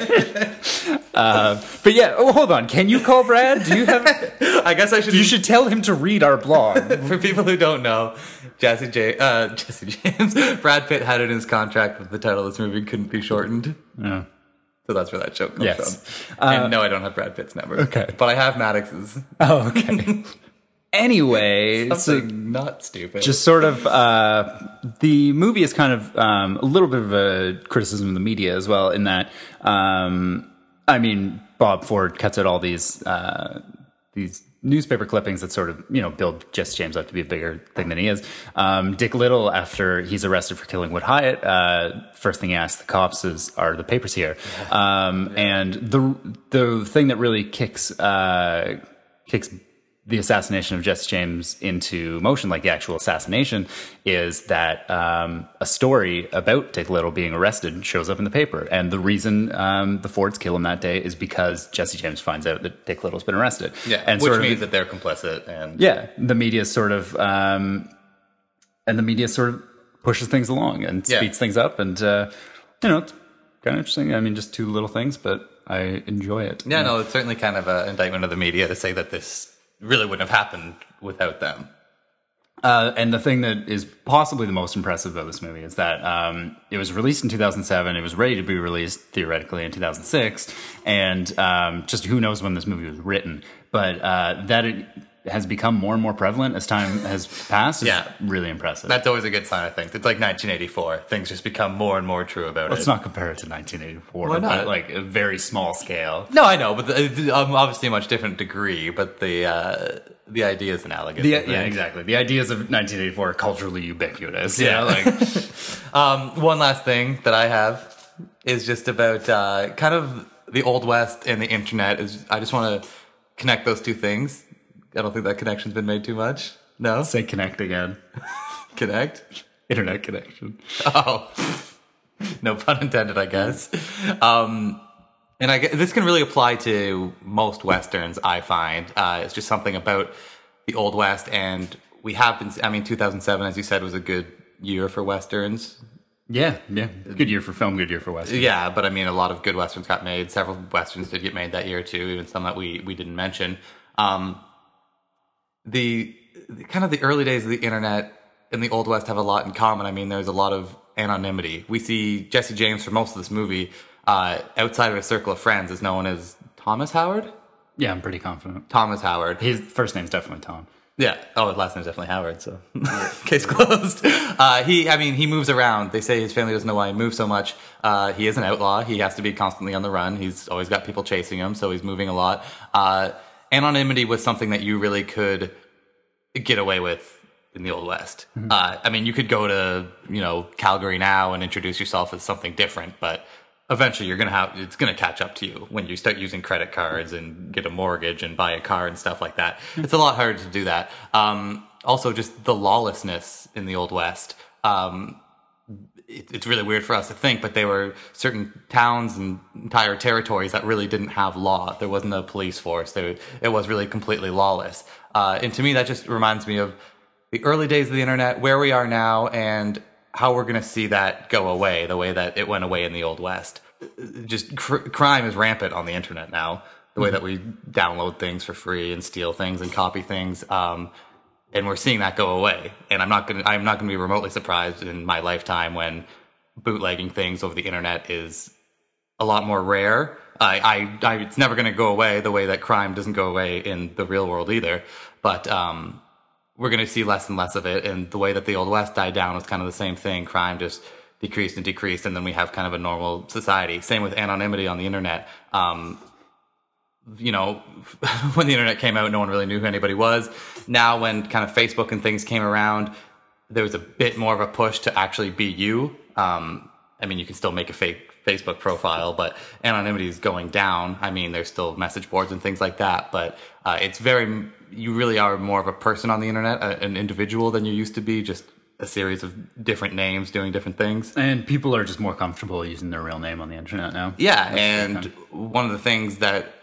uh, but yeah, oh, hold on. Can you call Brad? Do you have... I guess I should... You should tell him to read our blog. For people who don't know, Jesse, J- uh, Jesse James, Brad Pitt had it in his contract that the title of this movie couldn't be shortened. Yeah. So that's where that joke comes Yes. from. Uh, and no, I don't have Brad Pitt's number. Okay. But I have Maddox's. Oh, okay. Anyway, Something so not stupid. just sort of, uh, the movie is kind of um, a little bit of a criticism of the media as well, in that, um, I mean, Bob Ford cuts out all these uh, these newspaper clippings that sort of, you know, build Jesse James up to be a bigger thing than he is. Um, Dick Little, after he's arrested for killing Wood Hyatt, uh, first thing he asks the cops is, "Are the papers here?" Um, and the the thing that really kicks uh, kicks the assassination of Jesse James into motion, like the actual assassination, is that um, a story about Dick Little being arrested shows up in the paper. And the reason um, the Fords kill him that day is because Jesse James finds out that Dick Little's been arrested. Yeah, and which sort means of, that they're complicit. And yeah, the media sort of, um, and the media sort of pushes things along and Yeah. speeds things up. And, uh, you know, it's kind of interesting. I mean, just two little things, but I enjoy it. Yeah, no, it's certainly kind of an indictment of the media to say that this really wouldn't have happened without them. Uh, and the thing that is possibly the most impressive about this movie is that um, it was released in two thousand seven. It was ready to be released theoretically in two thousand six, and um, just who knows when this movie was written. But uh, that it has become more and more prevalent as time has passed is Yeah. really impressive. That's always a good sign, I think. It's like nineteen eighty-four. Things just become more and more true about Let's it. not compare it to nineteen eighty-four, Why not? but like a very small scale. No, I know, but the, the- um, obviously a much different degree. But the uh, the idea is analogous. The, I think. yeah, exactly. The ideas of nineteen eighty-four are culturally ubiquitous. Yeah. Yeah, like Um, one last thing that I have is just about uh, kind of the Old West and the internet. Is I just want to connect those two things. I don't think that connection's been made too much. No? say connect again. Connect? Internet connection. Oh. No pun intended, I guess. Um, and I guess, this can really apply to most Westerns, I find. Uh, it's just something about the Old West, and we have been, I mean, two thousand seven, as you said, was a good year for Westerns. Yeah, yeah. Good year for film, good year for Western. Yeah, but I mean, a lot of good Westerns got made. Several Westerns did get made that year, too, even some that we, we didn't mention. Um, the, the kind of the early days of the internet and the Old West have a lot in common. I mean, there's a lot of anonymity. We see Jesse James for most of this movie, uh, outside of a circle of friends, is known as Thomas Howard? Yeah, I'm pretty confident. Thomas Howard. His first name's definitely Tom. Yeah. Oh, his last name's definitely Howard, so case closed. Uh, he, I mean, he moves around. They say his family doesn't know why he moves so much. Uh, he is an outlaw. He has to be constantly on the run. He's always got people chasing him, so he's moving a lot. Uh, anonymity was something that you really could get away with in the Old West. Mm-hmm. Uh, I mean, you could go to, you know, Calgary now and introduce yourself as something different, but eventually you're going to have, it's going to catch up to you when you start using credit cards and get a mortgage and buy a car and stuff like that. It's a lot harder to do that. Um, also just the lawlessness in the Old West. Um, it, it's really weird for us to think, but there were certain towns and entire territories that really didn't have law. There wasn't a police force. There, it was really completely lawless. Uh, and to me, that just reminds me of the early days of the internet, where we are now, and how we're going to see that go away, the way that it went away in the Old West. Just cr- crime is rampant on the internet now, the way that we download things for free and steal things and copy things. Um, and we're seeing that go away. And I'm not going to, I'm not going to be remotely surprised in my lifetime when bootlegging things over the internet is a lot more rare. I, I, I it's never going to go away the way that crime doesn't go away in the real world either. But, um, we're going to see less and less of it. And the way that the Old West died down was kind of the same thing. Crime just decreased and decreased, and then we have kind of a normal society. Same with anonymity on the internet. Um, you know, when the internet came out, no one really knew who anybody was. Now when kind of Facebook and things came around, there was a bit more of a push to actually be you. Um, I mean, you can still make a fake Facebook profile, but anonymity is going down. I mean, there's still message boards and things like that, but uh, it's very, you really are more of a person on the internet, a, an individual than you used to be, just a series of different names doing different things. And people are just more comfortable using their real name on the internet now. Yeah, and one of the things that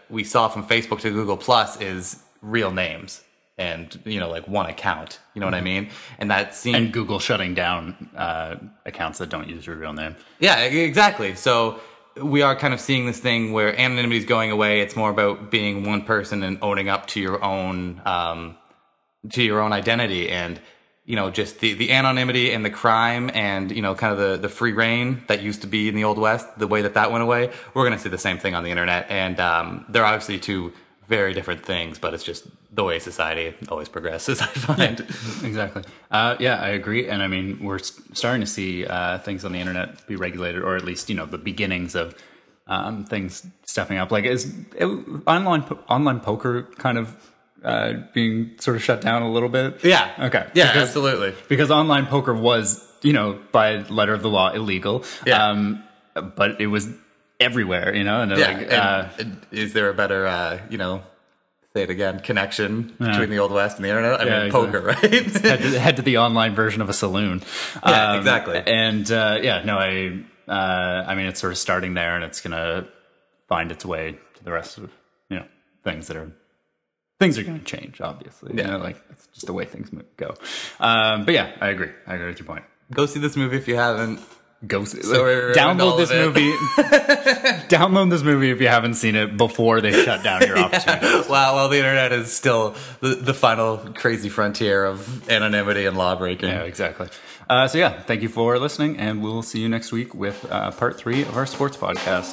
we saw from Facebook to Google Plus is real names and, you know, like one account. You know what I mean? And that seemed... And Google shutting down uh, accounts that don't use your real name. Yeah, exactly. So we are kind of seeing this thing where anonymity is going away. It's more about being one person and owning up to your own um, to your own identity, and you know, just the, the anonymity and the crime and, you know, kind of the, the free reign that used to be in the Old West, the way that that went away. We're going to see the same thing on the internet, and um, they're obviously two very different things, but it's just the way society always progresses, I find. Yeah, exactly. Uh, yeah, I agree. And I mean, we're starting to see uh, things on the internet be regulated, or at least, you know, the beginnings of um, things stepping up. Like, is it, online online poker kind of uh, being sort of shut down a little bit? Yeah. Okay. Yeah, because, absolutely. Because online poker was, you know, by letter of the law, illegal. Yeah. Um, but it was everywhere, you know? And Yeah. like, and uh, is there a better, uh, you know, say it again, connection yeah. between the Old West and the internet? I yeah, mean, exactly. poker, right? head, to, head to the online version of a saloon. Yeah, um, exactly. And uh, yeah, no, I, uh, I mean, it's sort of starting there, and it's going to find its way to the rest of, you know, things that are, things are going to change, obviously. Yeah. You know, like, it's just the way things move, go. Um, but yeah, I agree. I agree with your point. Go see this movie if you haven't. Go see, Sorry, download this movie. Download this movie if you haven't seen it before they shut down your opportunities. Yeah. Wow, well, the internet is still the, the final crazy frontier of anonymity and law breaking. Yeah, exactly. Uh, so yeah, thank you for listening, and we'll see you next week with uh, part three of our sports podcast.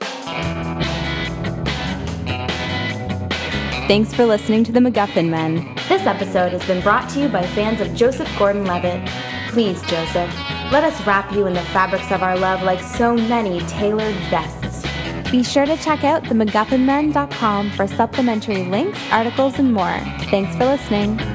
Thanks for listening to the MacGuffin Men. This episode has been brought to you by fans of Joseph Gordon-Levitt. Please, Joseph, let us wrap you in the fabrics of our love like so many tailored vests. Be sure to check out the MacGuffin Men dot com for supplementary links, articles, and more. Thanks for listening.